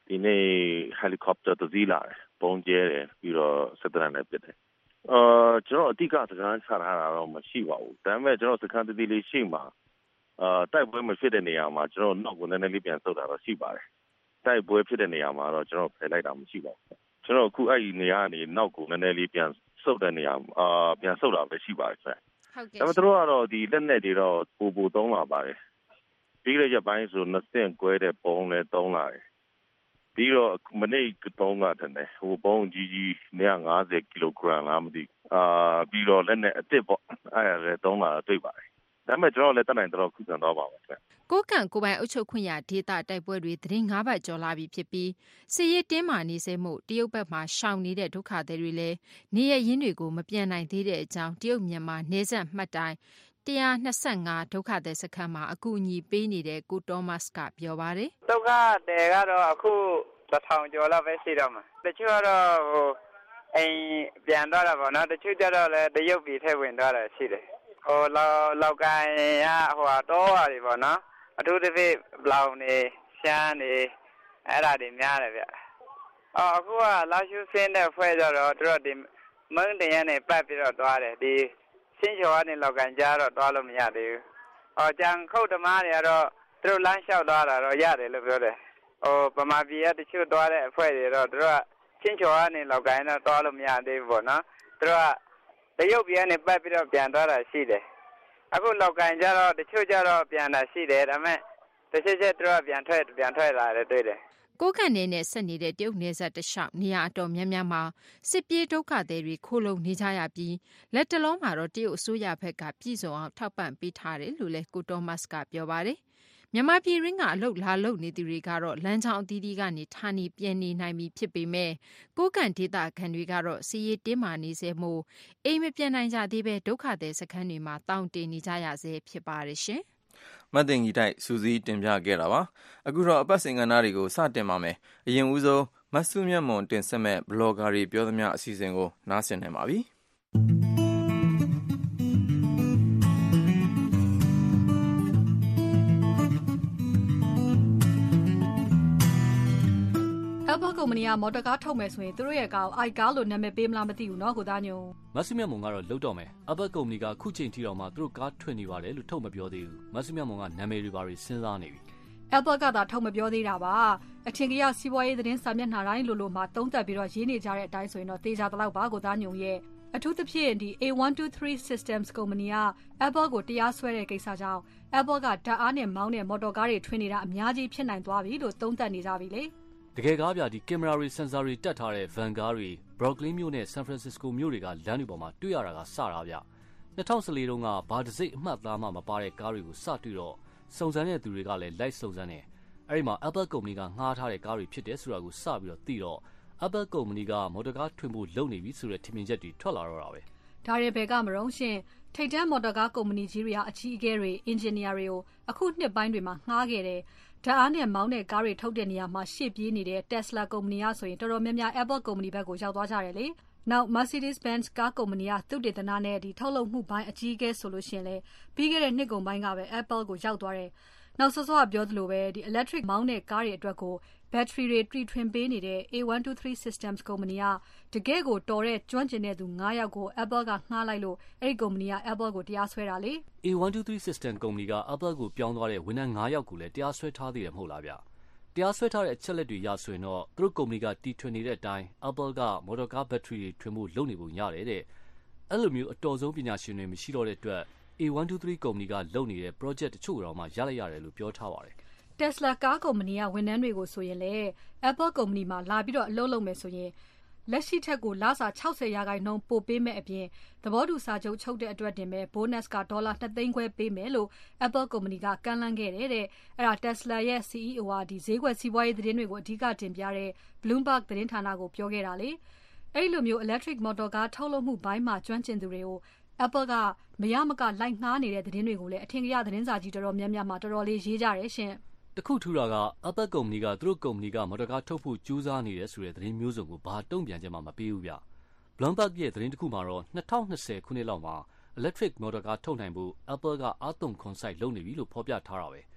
ဒီနေ့ helicopter တစ်စီးလာတယ်ပုံကျဲတယ်ပြီးတော့စစ်တပ်နဲ့ပစ်တယ်ကျွန်တော်အတိအကစကားချထားတာတော့မရှိပါဘူးဒါပေမဲ့ကျွန်တော်စခန်းတတိလေးရှိမှာတိုက်ပွဲမဖြစ်တဲ့နေရာမှာကျွန်တော်နောက်ကိုနည်းနည်းလေးပြန်ဆုတ်တာတော့ရှိပါတယ်တိုက်ပွဲဖြစ်တဲ့နေရာမှာတော့ကျွန်တော်ဖယ်လိုက်တာမရှိပါဘူးကျွန်တော်အခုအဲ့ဒီနေရာကနေနောက်ကိုနည်းနည်းလေးပြန်ဆုတ်တဲ့နေရာပြန်ဆုတ်တာပဲရှိပါတယ်ဆက်ဟုတ်ကဲ့ဒါပေမဲ့တို့ကတော့ဒီလက်နဲ့တွေတော့ပိုသုံးလာပါတယ်ပြီးတဲ့ရက်ပိုင်းဆိုနှစ်ဆင့်ကွဲတဲ့ပုံနဲ့သုံးလာတယ်ပြီးတော့မနေ့သုံးလာတယ်ဟိုပုံကြီးကြီး150ကီလိုဂရမ်လားမသိပြီးတော့လက်နဲ့အစ်စ်ပေါ့အဲ့ဒါလည်းသုံးလာတွေ့ပါတယ်ဒါပေမဲ့ကျွန်တော်လည်းတက်နိုင်တော့ခုခံတော့ပါပါဆက်ကိုကန့်ကိုပိုင်အုပ်ချုပ်ခွင့်ရဒေသတိုက်ပွဲတွေသတင်း9ပတ်ကျော်လာပြီဖြစ်ပြီးစစ်ရေးတင်းမာနေစေမှုတရုတ်ဘက်မှရှောင်နေတဲ့ဒုက္ခသည်တွေလည်းနေရရင်းတွေကိုမပြန်နိုင်သေးတဲ့အကြောင်းတရုတ်မြန်မာနယ်စပ်မှတ်တိုင်125ဒုက္ခသည်စခန်းမှာအကူအညီပေးနေတဲ့ကိုတောမတ်ကပြောပါတယ်ဒုက္ခသည်ကတော့အခု1000ကျော်လောက်ပဲရှိတော့မှာတချို့ကတော့အိမ်ပြန်တော့တာပေါ့နော်တချို့ကျတော့လည်းတရုတ်ပြည်ထဲဝင်တော့တာရှိတယ်လောက်ကိုင်းရတော့ရတယ်ပေါ့နော်အထူးသဖြင့်ဘလောင်နေရှမ်းနေအဲ့ဒါတွေများတယ်ဗျအခုကလာရှုစင်းတဲ့ဖွဲ့ကြတော့သူတို့ဒီမုန်းတင်ရနေပတ်ပြီးတော့သွားတယ်ဒီရှင်းချော်ကနေလောက်ကိုင်းကြတော့သွားလို့မရသေးဘူးကြံခုတ်သမားတွေကတော့သူတို့လမ်းလျှောက်သွားတာတော့ရတယ်လို့ပြောတယ်ဗမာပြည်ကတချို့သွားတဲ့အဖွဲ့တွေတော့သူတို့ကရှင်းချော်ကနေလောက်ကိုင်းတော့သွားလို့မရသေးဘူးပေါ့နော်သူတို့ကတရုတ်ပြည်ကနေပတ်ပြီးတော့ပြန်သွားတာရှိတယ်အခုလောက်ကိုင်းကြတော့တချို့ကြတော့ပြန်တာရှိတယ်ဒါပေမဲ့တစ်ချက်သူတို့ကပြန်ထွက်လာတယ်တွေ့တယ်ကိုကန့်နယ်နဲ့ဆက်နေတဲ့တရုတ်နယ်စပ်တလျှောက်နေရာအတော်များများမှာစစ်ပြေးဒုက္ခသည်တွေခိုးလုံနေကြရပြီးလက်တလုံးမှာတော့တရုတ်အစိုးရဘက်ကပြည်စုံအောင်ထောက်ပံ့ပေးထားတယ်လို့လည်းကိုတောမတ်ကပြောပါတယ်မြန်မာပြည်ရင်းကအလုတ်လာလုတ်နေသူတွေကတော့လမ်းကြောင်းအသီးသီးကနေဌာနေပြန်နေနိုင်ပြီဖြစ်ပေမဲ့ကိုကန့်ဒေသခံတွေကတော့စီးရီးတင်းမာနေစေမှုအိမ်မပြန်နိုင်ကြသေးပဲဒုက္ခသည်စခန်းတွေမှာတောင်းတင်နေကြရဆဲဖြစ်ပါတယ်ရှင်မတ်တင်ကြီးတိုက်စူးစီးတင်ပြခဲ့တာပါအခုတော့အပတ်စဉ်ကဏ္ဍတွေကိုစတင်ပါမယ်အရင်ဦးဆုံးမတ်စုမြတ်မွန်တင်ဆက်မဲ့ဘလော့ဂါတွေပြောသမျှအစီအစဉ်ကိုနားဆင်နိုင်ပါပြီ Apple ကုမ္ပဏီကမော်တော်ကားထုတ်မယ်ဆိုရင်သူတို့ရဲ့ကားကို iCar လို့နာမည်ပေးမလားမသိဘူးเนาะကိုသားညုံမဆုမြတ်မွန်ကတော့လုံတော့မယ် Apple ကုမ္ပဏီကခုချိန်ထိတော့မှသူတို့ကားထွက်နေပါတယ်လို့ထုတ်မပြောသေးဘူးမဆုမြတ်မွန်ကနာမည်တွေပါစဉ်းစားနေပြီ Apple ကသာထုတ်မပြောသေးတာပါအထင်ကြီးစီးပွားရေးသတင်းစာမျက်နှာတိုင်းလိုမှသုံးသပ်ပြီးတော့ရေးနေကြတဲ့အတိုင်းဆိုရင်တော့သေချာတလောက်ပါကိုသားညုံရဲ့အထူးသဖြင့်ဒီ A123 Systems ကုမ္ပဏီက Apple ကိုတရားစွဲတဲ့ကိစ္စကြောင့် Apple ကဓာတ်အားနဲ့မောင်းတဲ့မော်တော်ကားတွေထွင်နေတာအများကြီးဖြစ်နိုင်သွားပြီလို့သုံးသပ်နေကြပြီလေတကယ်ကားပြဒီကင်မရာတွေစင်ဆာတွေတက်ထားတဲ့ van ကားတွေ Brooklyn မြို့နဲ့ San Francisco မြို့တွေကလမ်းတွေပေါ်မှာတွေ့ရတာကစတာဗျ2014တုန်းကဘာတစ်စိတ်အမှတ်သားမှမပါတဲ့ကားတွေကိုစတွေ့တော့စုံစမ်းတဲ့သူတွေကလည်း လိုက်စုံစမ်းတယ်အဲ့ဒီမှာ Apple ကုမ္ပဏီကငှားထားတဲ့ကားတွေဖြစ်တယ်ဆိုတာကိုစပြီးတော့သိတော့ Apple ကုမ္ပဏီကမော်တော်ကားထွင်ဖို့လုပ်နေပြီဆိုတဲ့ထင်မြင်ချက်တွေထွက်လာတော့တာပဲဒါရင်ဘယ်ကမရုံးရှင်ထိပ်တန်းမော်တော်ကားကုမ္ပဏီကြီးတွေကအကြီးအကဲတွေအင်ဂျင်နီယာတွေကိုအခုနှစ်ပိုင်းတွေမှာငှားခဲ့တယ်ဓာတ်အားနဲ့မောင်းတဲ့ကားတွေထုတ်တဲ့နေရာမှာရှေ့ပြေးနေတဲ့ Tesla ကုမ္ပဏီကဆိုရင်တော်တော်များများ Apple ကုမ္ပဏီဘက်ကိုရောက်သွားကြတယ်လေနောက် Mercedes-Benz ကားကုမ္ပဏီကသုတေသနနဲ့ဒီထုတ်လုပ်မှုပိုင်းအကြီးအကဲဆိုလို့ရှိရင်လေပြီးခဲ့တဲ့နှစ်ကုန်ပိုင်းကပဲ Apple ကိုရောက်သွားတယ်နောက်စောစောကပြောသလိုပဲဒီ electric မောင်းတဲ့ကားတွေအတွက်ကို battery တွေတီထွင်ပေးနေတဲ့ A123 Systems ကုမ္ပဏီကတကယ့်ကိုတော်တဲ့ကျွမ်းကျင်တဲ့သူ9ယောက်ကို Apple ကငှားလိုက်လို့အဲ့ဒီကုမ္ပဏီက Apple ကိုတရားစွဲတာလေ A123 System ကုမ္ပဏီက Apple ကိုပြောင်းသွားတဲ့ဝန်ထမ်း9ယောက်ကိုလည်းတရားစွဲထားသေးတယ်မဟုတ်လားဗျတရားစွဲထားတဲ့အချက်လက်တွေရဆိုရင်တော့သူတို့ကုမ္ပဏီကတီထွင်နေတဲ့အတိုင်း Apple ကမော်တော်ကား battery တွေထွင်ဖို့လုပ်နေပုံရတယ်တဲ့အဲ့လိုမျိုးအတော်ဆုံးပညာရှင်တွေမရှိတော့တဲ့အတွက် A123 ကုမ္ပဏီကလုပ်နေတဲ့ project တချို့တော့မှရလိုက်ရတယ်လို့ပြောထားပါတယ် Tesla ကားကုမ္ပဏီကဝန်ထမ်းတွေကိုဆိုရင်လေ Apple ကုမ္ပဏီမှာလာပြီးတော့အလုပ်လုပ်မယ်ဆိုရင်လက်ရှိထက်ကိုလစာ60%ပိုပေးမဲ့အပြင်သဘောတူစာချုပ်ချုပ်တဲ့အတွက်တင်မဲ့ bonus ကဒေါ်လာ2သိန်းခွဲပေးမယ်လို့ Apple ကုမ္ပဏီကကမ်းလှမ်းခဲ့တယ်တဲ့အဲ့ဒါ Tesla ရဲ့ CEO ကဒီဈေးကွက်စီးပွားရေးသတင်းတွေကိုအဓိကတင်ပြတဲ့ Bloomberg သတင်းဌာနကိုပြောခဲ့တာလေအဲ့လိုမျိုး electric motor ကားထုတ်လုပ်မှုဘိုင်းမှာကျွမ်းကျင်သူတွေကို Apple ကမရမကလိုက်ငှားနေတဲ့သတင်းတွေကိုလည်းအထင်ကြီးသတင်းစာကြီးတော်တော်များများမှာတော်တော်လေးရေးကြတယ်ရှင်တခုထူတာက Apple ကုမ္ပဏီကသူတို့ကုမ္ပဏီကမော်တော်ကားထုတ်ဖို့ကြိုးစားနေတယ်ဆိုတဲ့သတင်းမျိုးစုံကိုဘာတုံ့ပြန်ချက်မှမပေးဘူးဗျ Bloomberg ရဲ့သတင်းတစ်ခုမှာတော့2020ခုနှစ်လောက်မှာ electric motor car ထုတ်နိုင်ဖို့ Apple ကအာသွန်ခွန်ဆိုင်လုပ်နေပြီလို့ဖော်ပြထားတာပဲ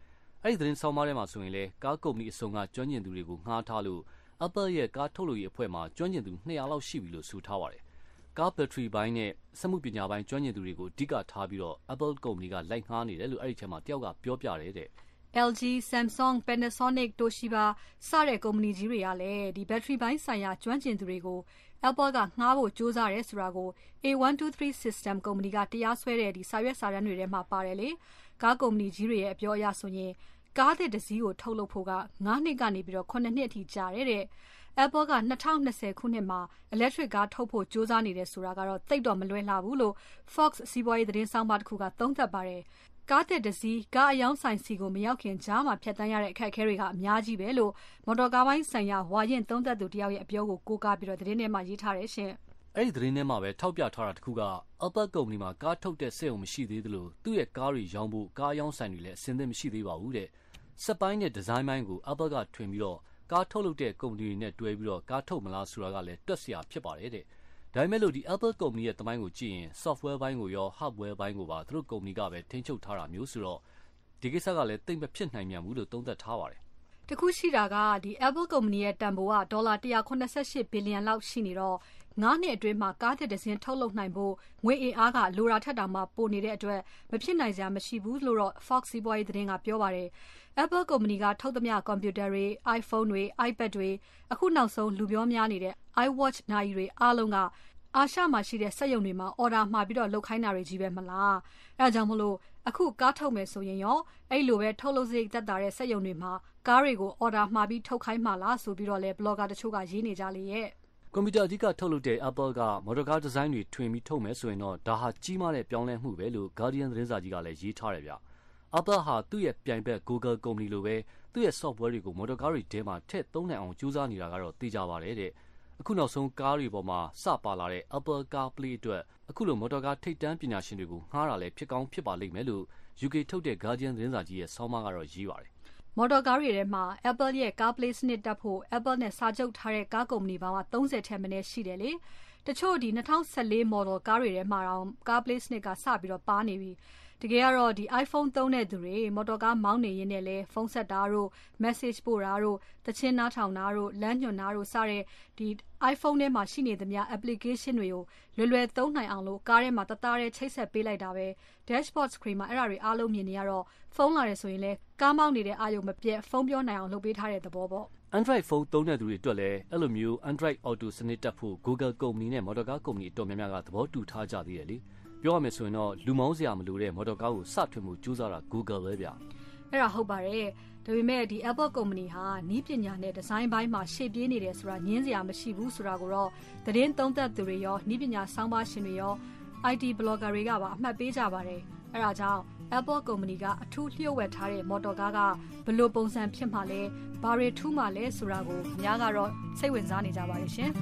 အဲ့ဒီသတင်းဆောင်မှားထဲမှာဆိုရင်လေကားကုမ္ပဏီအစုံကကျွမ်းကျင်သူတွေကိုငှားထားလို့ Apple ရဲ့ကားထုတ်လုပ်ရေးအဖွဲ့မှာကျွမ်းကျင်သူ200လောက်ရှိပြီလို့ဆိုထားပါတယ်ကားဘက်ထရီပိုင်းနဲ့စက်မှုပညာပိုင်းကျွမ်းကျင်သူတွေကိုအဓိကထားပြီးတော့ Apple ကုမ္ပဏီကလိုက်ငှားနေတယ်လို့အဲ့ဒီထဲမှာတယောက်ကပြောပြတယ်တဲ့ LG, Samsung, Panasonic, Toshiba စတဲ့ကုမ္ပဏီကြီးတွေကလည်းဒီဘက်ထရီပိုင်းဆိုင်ရာကျွမ်းကျင်သူတွေကို Apple ကငှားဖို့ကြိုးစားတယ်ဆိုတာကို A123 System ကုမ္ပဏီကတရားစွဲတဲ့ဒီစာရွက်စာတမ်းတွေထဲမှာပါတယ်လေကားကုမ္ပဏီကြီးတွေရဲ့အပြောအရဆိုရင်ကားသစ်တစ်စီးကိုထုတ်လုပ်ဖို့က9နှစ်ကနေပြီးတော့9နှစ်အထိကြာတယ်တဲ့ Apple က2020ခုနှစ်မှာ electric ကားထုတ်ဖို့ကြိုးစားနေတယ်ဆိုတာကတော့သိပ်တော့မလွယ်လှဘူးလို့ Fox စီးပွားရေးသတင်းဆောင်မတစ်ခုကသုံးသပ်ပါတယ်ကားတစ်စီးကားအယောင်းဆိုင်စီကိုမရောက်ခင်ကြားမှာဖြတ်တန်းရတဲ့အခက်အခဲတွေကအများကြီးပဲလို့မော်တော်ကားပိုင်းဆိုင်ရာဝါရင်သုံးသပ်သူတယောက်ရဲ့အပြောကိုကိုးကားပြီးတော့သတင်းထဲမှာရေးထားတယ်ရှင်အဲ့ဒီသတင်းထဲမှာပဲထောက်ပြထားတာတစ်ခုက Apple ကုမ္ပဏီမှာကားထုတ်တဲ့စက်ရုံမရှိသေးသလိုသူ့ရဲ့ကားတွေရောင်းဖို့ကားအယောင်းဆိုင်တွေလည်းအဆင်သင့်မရှိသေးပါဘူးတဲ့စက်ပိုင်းနဲ့ဒီဇိုင်းပိုင်းကို Apple ကထွင်ပြီးတော့ကားထုတ်လုပ်တဲ့ကုမ္ပဏီတွေနဲ့တွဲပြီးတော့ကားထုတ်မလားဆိုတာကလည်းတွက်စရာဖြစ်ပါတယ်တဲ့ဒါပေမဲ့လို့ဒီ Apple ကုမ္ပဏီရဲ့တမိုင်းကိုကြည့်ရင် software ဘိုင်းကိုရော hardware ဘိုင်းကိုပါသူတို့ကုမ္ပဏီကပဲထိန်းချုပ်ထားတာမျိုးဆိုတော့ဒီကိစ္စကလည်းသိမ့်မဖြစ်နိုင်မြန်ဘူးလို့သုံးသပ်ထားပါတယ်တခုရှိတာကဒီ Apple ကုမ္ပဏီရဲ့တန်ဖိုးကဒေါ်လာ188ဘီလီယံလောက်ရှိနေတော့9နှစ်အတွင်းမှာကားတစ်ဒဇင်ထုတ်လုပ်နိုင်ဖို့ငွေအင်အားကလိုရာထက်တောင်မှပိုနေတဲ့အတွက်မဖြစ်နိုင်စရာမရှိဘူးလို့တော့ Fox စီးပွားရေးသတင်းကပြောပါတယ်Apple ကုမ္ပဏီကထုတ်သမျှကွန်ပျူတာတွေ iPhone တွေ iPad တွေအခုနောက်ဆုံးလူပြောများနေတဲ့ iWatch နာရီတွေအားလုံးကအာရှမှာရှိတဲ့စက်ရုံတွေမှာအော်ဒါမှာပြီးတော့လုပ်ခိုင်းတာတွေကြီးပဲမလားအဲဒါကြောင့်မလို့အခုကားထုတ်မယ်ဆိုရင်ရောအဲ့လိုပဲထုတ်လုပ်စရိတ်သက်သာတဲ့စက်ရုံတွေမှာကားတွေကိုအော်ဒါမှာပြီးထုတ်ခိုင်းမှလားဆိုပြီးတော့လေ blogger တချို့ကရေးနေကြလေရဲ့ကွန်ပျူတာအဓိကထုတ်လုပ်တဲ့ Apple ကမော်တော်ကားဒီဇိုင်းတွေထွင်ပြီးထုတ်မယ်ဆိုရင်တော့ဒါဟာကြီးမားတဲ့ပြောင်းလဲမှုပဲလို့ Guardian သတင်းစာကြီးကလည်းရေးထားတယ်ဗျ Apple ဟာသူ့ရဲ့ပြိုင်ဘက် Google ကုမ္ပဏီလိုပဲသူ့ရဲ့ software တွေကိုမော်တော်ကားတွေထဲမှာထည့်သုံးနိုင်အောင်ကြိုးစားနေတာကတော့သိကြပါတယ်တဲ့အခုနောက်ဆုံးကားတွေပေါ်မှာစပါလာတဲ့ Apple CarPlay အတွက်အခုလိုမော်တော်ကားထိပ်တန်းပညာရှင်တွေကိုငှားတာလည်းဖြစ်ကောင်းဖြစ်ပါလိမ့်မယ်လို့ UK ထုတ်တဲ့ Guardian သတင်းစာကြီးရဲ့ဆောင်းပါးကတော့ရေးပါတယ်မော်တော်ကားတွေထဲမှာ Apple ရဲ့ CarPlay စနစ်တက်ဖို့ Apple နဲ့စာချုပ်ထားတဲ့ကားကုမ္ပဏီပေါင်းက30ထက်မနည်းရှိတယ်လေတချို့ဒီ2014 model ကားတွေထဲမှာတော့ CarPlay စနစ်ကစပြီးတော့ပါနေပြီတကယ်ကတော့ဒီ iPhone သုံးတဲ့သူတွေမော်တော်ကားမောင်းနေရင်းနဲ့လဲဖုန်းဆက်တာတို့ message ပို့တာတို့တခြင်းနားထောင်တာတို့လမ်းညွှန်တာတို့စတဲ့ဒီ iPhone ထဲမှာရှိနေသမျှ application တွေကိုလွယ်လွယ်သုံးနိုင်အောင်လို့ကားထဲမှာတသားတည်းချိတ်ဆက်ပေးလိုက်တာပဲ dashboard screen မှာအဲ့ဒါတွေအားလုံးမြင်နေရတော့ဖုန်းလာတယ်ဆိုရင်လဲကားမောင်းနေတဲ့အာရုံမပြတ်ဖုန်းပြောနိုင်အောင်လုပ်ပေးထားတဲ့သဘောပေါ့ Android ဖုန်းသုံးတဲ့သူတွေအတွက်လည်းအဲ့လိုမျိုး Android Auto စနစ်တက်ဖို့ Google ကုမ္ပဏီနဲ့မော်တော်ကားကုမ္ပဏီအတော်များများကသဘောတူထားကြသေးတယ်လေပြောရမယ်ဆိုရင်တော့လူမောင်းစရာမလိုတဲ့မော်တော်ကားကိုစထွင်မှုကြိုးစားတာ Google ပဲဗျအဲ့ဒါဟုတ်ပါတယ်ဒါပေမဲ့ဒီ Apple ကုမ္ပဏီဟာနီးပညာနဲ့ဒီဇိုင်းပိုင်းမှာရှေ့ပြေးနေတယ်ဆိုတာညင်းစရာမရှိဘူးဆိုတာကိုတော့သတင်းသုံးသပ်သူတွေရောနီးပညာဆောင်းပါးရှင်တွေရော IT blogger တွေကပါအမှတ်ပေးကြပါတယ်အဲ့ဒါကြောင့် Apple ကုမ္ပဏီကအထူးလျှို့ဝှက်ထားတဲ့မော်တော်ကားကဘယ်လိုပုံစံဖြစ်မှလဲဘာတွေထူးမှလဲဆိုတာကိုအများကတော့စိတ်ဝင်စားနေကြပါတယ်ရှင်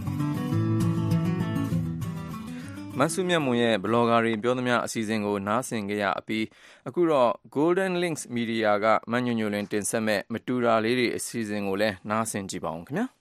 မဆုမြတ်မွန်ရဲ့ဘလော့ဂါတွေပြောသမျှအစီအစဉ်ကိုနားဆင်ကြရပြီးအခုတော့ Golden Links Media ကမညွညွလင်းတင်ဆက်မဲ့မတူတာလေးတွေအစီအစဉ်ကိုလည်းနားဆင်ကြည့်ပါအောင်ခင်ဗျာ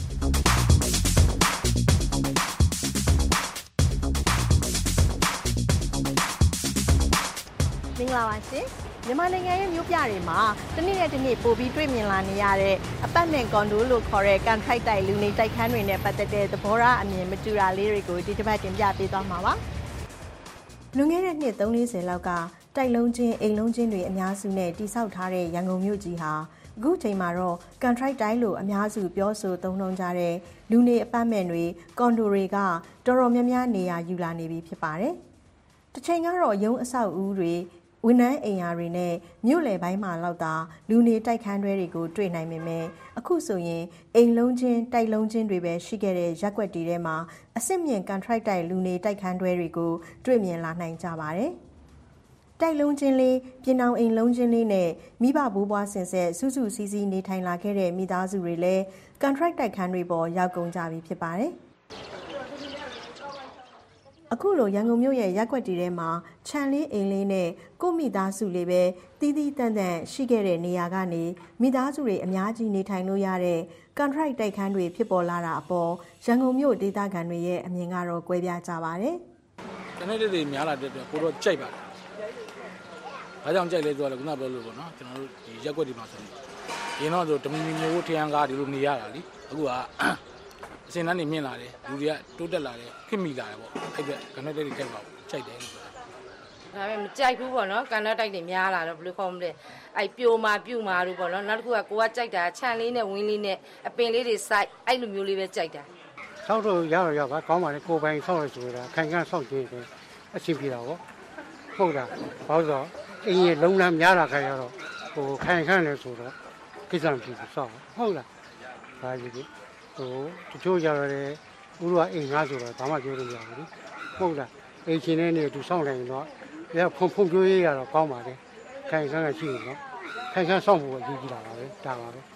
မင်္ဂလာပါရှင်မြန်မာနိုင်ငံရဲ့မြို့ပြတွေမှာတစ်နေ့နဲ့တစ်နေ့ပိုပြီးတွေ့မြင်လာနေရတဲ့အပတ်မဲ့ကွန်ဒိုလို့ခေါ်တဲ့ကန်ထရိုက်တိုက်လူနေတိုက်ခန်းတွေနဲ့ပတ်သက်တဲ့သဘောထားအမြင်မတူတာလေးတွေကိုဒီတစ်ပတ်တင်ပြပေးသွားမှာပါလွန်ခဲ့တဲ့နှစ်30လောက်ကတိုက်လုံးချင်းအိမ်လုံးချင်းတွေအများစုနဲ့တိစောက်ထားတဲ့ရန်ကုန်မြို့ကြီးဟာအခုချိန်မှာတော့ကန်ထရိုက်တိုက်လို့အများစုပြောဆိုသုံးနှုန်းကြတဲ့လူနေအပတ်မဲ့တွေကွန်ဒိုတွေကတော်တော်များများနေရာယူလာနေပြီဖြစ်ပါတယ်တစ်ချိန်ကတော့ရုံးအဆောက်အဦတွေဝန်ထမ်းအိမ်ယာတွေနဲ့မြို့လယ်ပိုင်းမှာလောက်သာလူနေတိုက်ခန်းတွေကိုတွေ့နိုင်ပေမဲ့အခုဆိုရင်အိမ်လုံးချင်းတိုက်လုံးချင်းတွေပဲရှိခဲ့တဲ့ရပ်ကွက်တီထဲမှာအစစ်မြင့်ကန်ထရိုက်တိုက်လူနေတိုက်ခန်းတွေကိုတွေ့မြင်လာနိုင်ကြပါတယ်။တိုက်လုံးချင်းလေးပြင်အောင်အိမ်လုံးချင်းလေးနဲ့မိဘဘိုးဘွားဆင်ဆက်စုစုစည်းစည်းနေထိုင်လာခဲ့တဲ့မိသားစုတွေလည်းကန်ထရိုက်တိုက်ခန်းတွေပေါ်ရောက်ကုန်ကြပြီဖြစ်ပါတယ်။အခုလိုရန်ကုန်မြို့ရဲ့ရပ်ကွက်တီထဲမှာခြံလေးအိမ်လေးနဲ့ကိုမိသားစုလေးပဲတီးတီးတန့်တန့်ရှိခဲ့တဲ့နေရာကနေမိသားစုတွေအများကြီးနေထိုင်လို့ရတဲ့ကန်ထရိုက်တိုက်ခန်းတွေဖြစ်ပေါ်လာတာအပေါ်ရန်ကုန်မြို့ဒေသခံတွေရဲ့အမြင်ကတော့ကွဲပြားကြပါတယ်။တနေ့တည်းများလာတဲ့အတွက်ကိုတော့ကြိုက်ပါတယ်။ဘာဘာကြောင့်ကြိုက်လဲဆိုတော့ခုနပြောလို့ပေါ့နော်ကျွန်တော်တို့ဒီရက်ွက်ဒီမှာဆိုရင်တော့ဆိုတမီမျိုးထရန်ကားဒီလိုနေရတာလीအခုကအစင်တန်းနေမြင့်လာတယ်လူတွေကတိုးတက်လာတယ်ခင်မိလာတယ်ပေါ့အဲ့ဒါကနက်တိုက်တွေကြိုက်ပါဘူးကြိုက်တယ်လို့ပြောဒါပေမဲ့မကြိုက်ဘူးပေါ့နော်ကန်နက်တိုက်တွေများလာတော့ဘယ်လိုခေါ်မလဲအဲ့ပြိုမာပြုတ်မာလို့ပေါ့နော်နောက်တစ်ခုကကိုကကြိုက်တာခြံလေးနဲ့ဝင်းလေးနဲ့အပင်လေးတွေစိုက်အဲ့လိုမျိုးလေးပဲကြိုက်တာဆောက်တော့ရတော့ရပါကောင်းပါလေကိုပိုင်ဆောက်ရဆိုတာခိုင်ခန့်ဆောက်ခြင်းပဲအဆင်ပြေတာပေါ့ဟုတ်လားဘာလို့အင်းရဲ့လုံလန်းများလာခိုင်ရတော့ဟိုခိုင်ခန့်လဲဆိုတော့ကိစ္စမရှိဘူးဆောက်ဟုတ်လားဒါကြီးဟိုတချို့ကြတော့လေဦးတို့ကအိမ်ငါဆိုတော့ဘာမှပြောလို့မရဘူးဟုတ်လားအိမ်ချင်းနဲ့နေသူဆောက်နိုင်တော့ရဖုံပြိုးရရတော့ကောင်းပါလေခိုင်ခန့်ကရှိနေနော်ခိုင်ခန့်ဆောက်ဖို့အရေးကြီးတာပါပဲဒါပါပဲ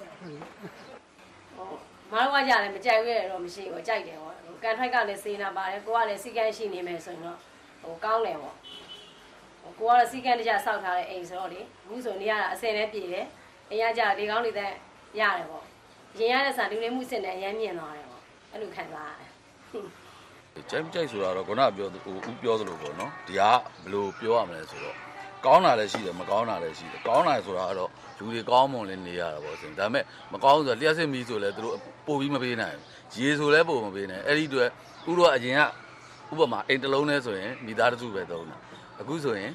မတော်ကကြတယ်မကြိုက်ရတော့မရှိဘူးကြိုက်တယ်ပေါ့ကန်ထိုက်ကလည်းစေးနာပါတယ်ကိုကလည်းစီကန်းရှိနေမယ်ဆိုရင်တော့ဟိုကောင်းတယ်ပေါ့ကိုကတော့စီကန်းတကြစောက်ထားတဲ့အိမ်ဆိုတော့လေအခုဆိုနေရတာအစင်နဲ့ပြည်တယ်အိမ်ကကြဒီကောင်းနေတဲ့ရတယ်ပေါ့ရင်ရတဲ့စာလူနေမှုစင်နဲ့အရင်မြင်သွားတယ်ပေါ့အဲ့လိုခံစားရတယ်ကြိုက်မကြိုက်ဆိုတာတော့ခုနကပြောဦးပြောသလိုပေါ့နော်ဒီကဘယ်လိုပြောရမလဲဆိုတော့ကောင်းတာလည်းရှိတယ်မကောင်းတာလည်းရှိတယ်ကောင်းတာဆိုတာကတော့လူတွေကောင်းမွန်လည်းနေရတာပေါ့ဆိုရင်ဒါပေမဲ့မကောင်းဆိုတော့လျှက်စစ်မီးဆိုလဲသူတို့ပို့ပြီးမပေးနိုင်ဘူးရေဆိုလဲပို့မပေးနိုင်အဲ့ဒီအတွက်ဥတော့အရင်ကဥပမာအိမ်တစ်လုံးနဲ့ဆိုရင်မိသားစုပဲသုံးတာအခုဆိုရင်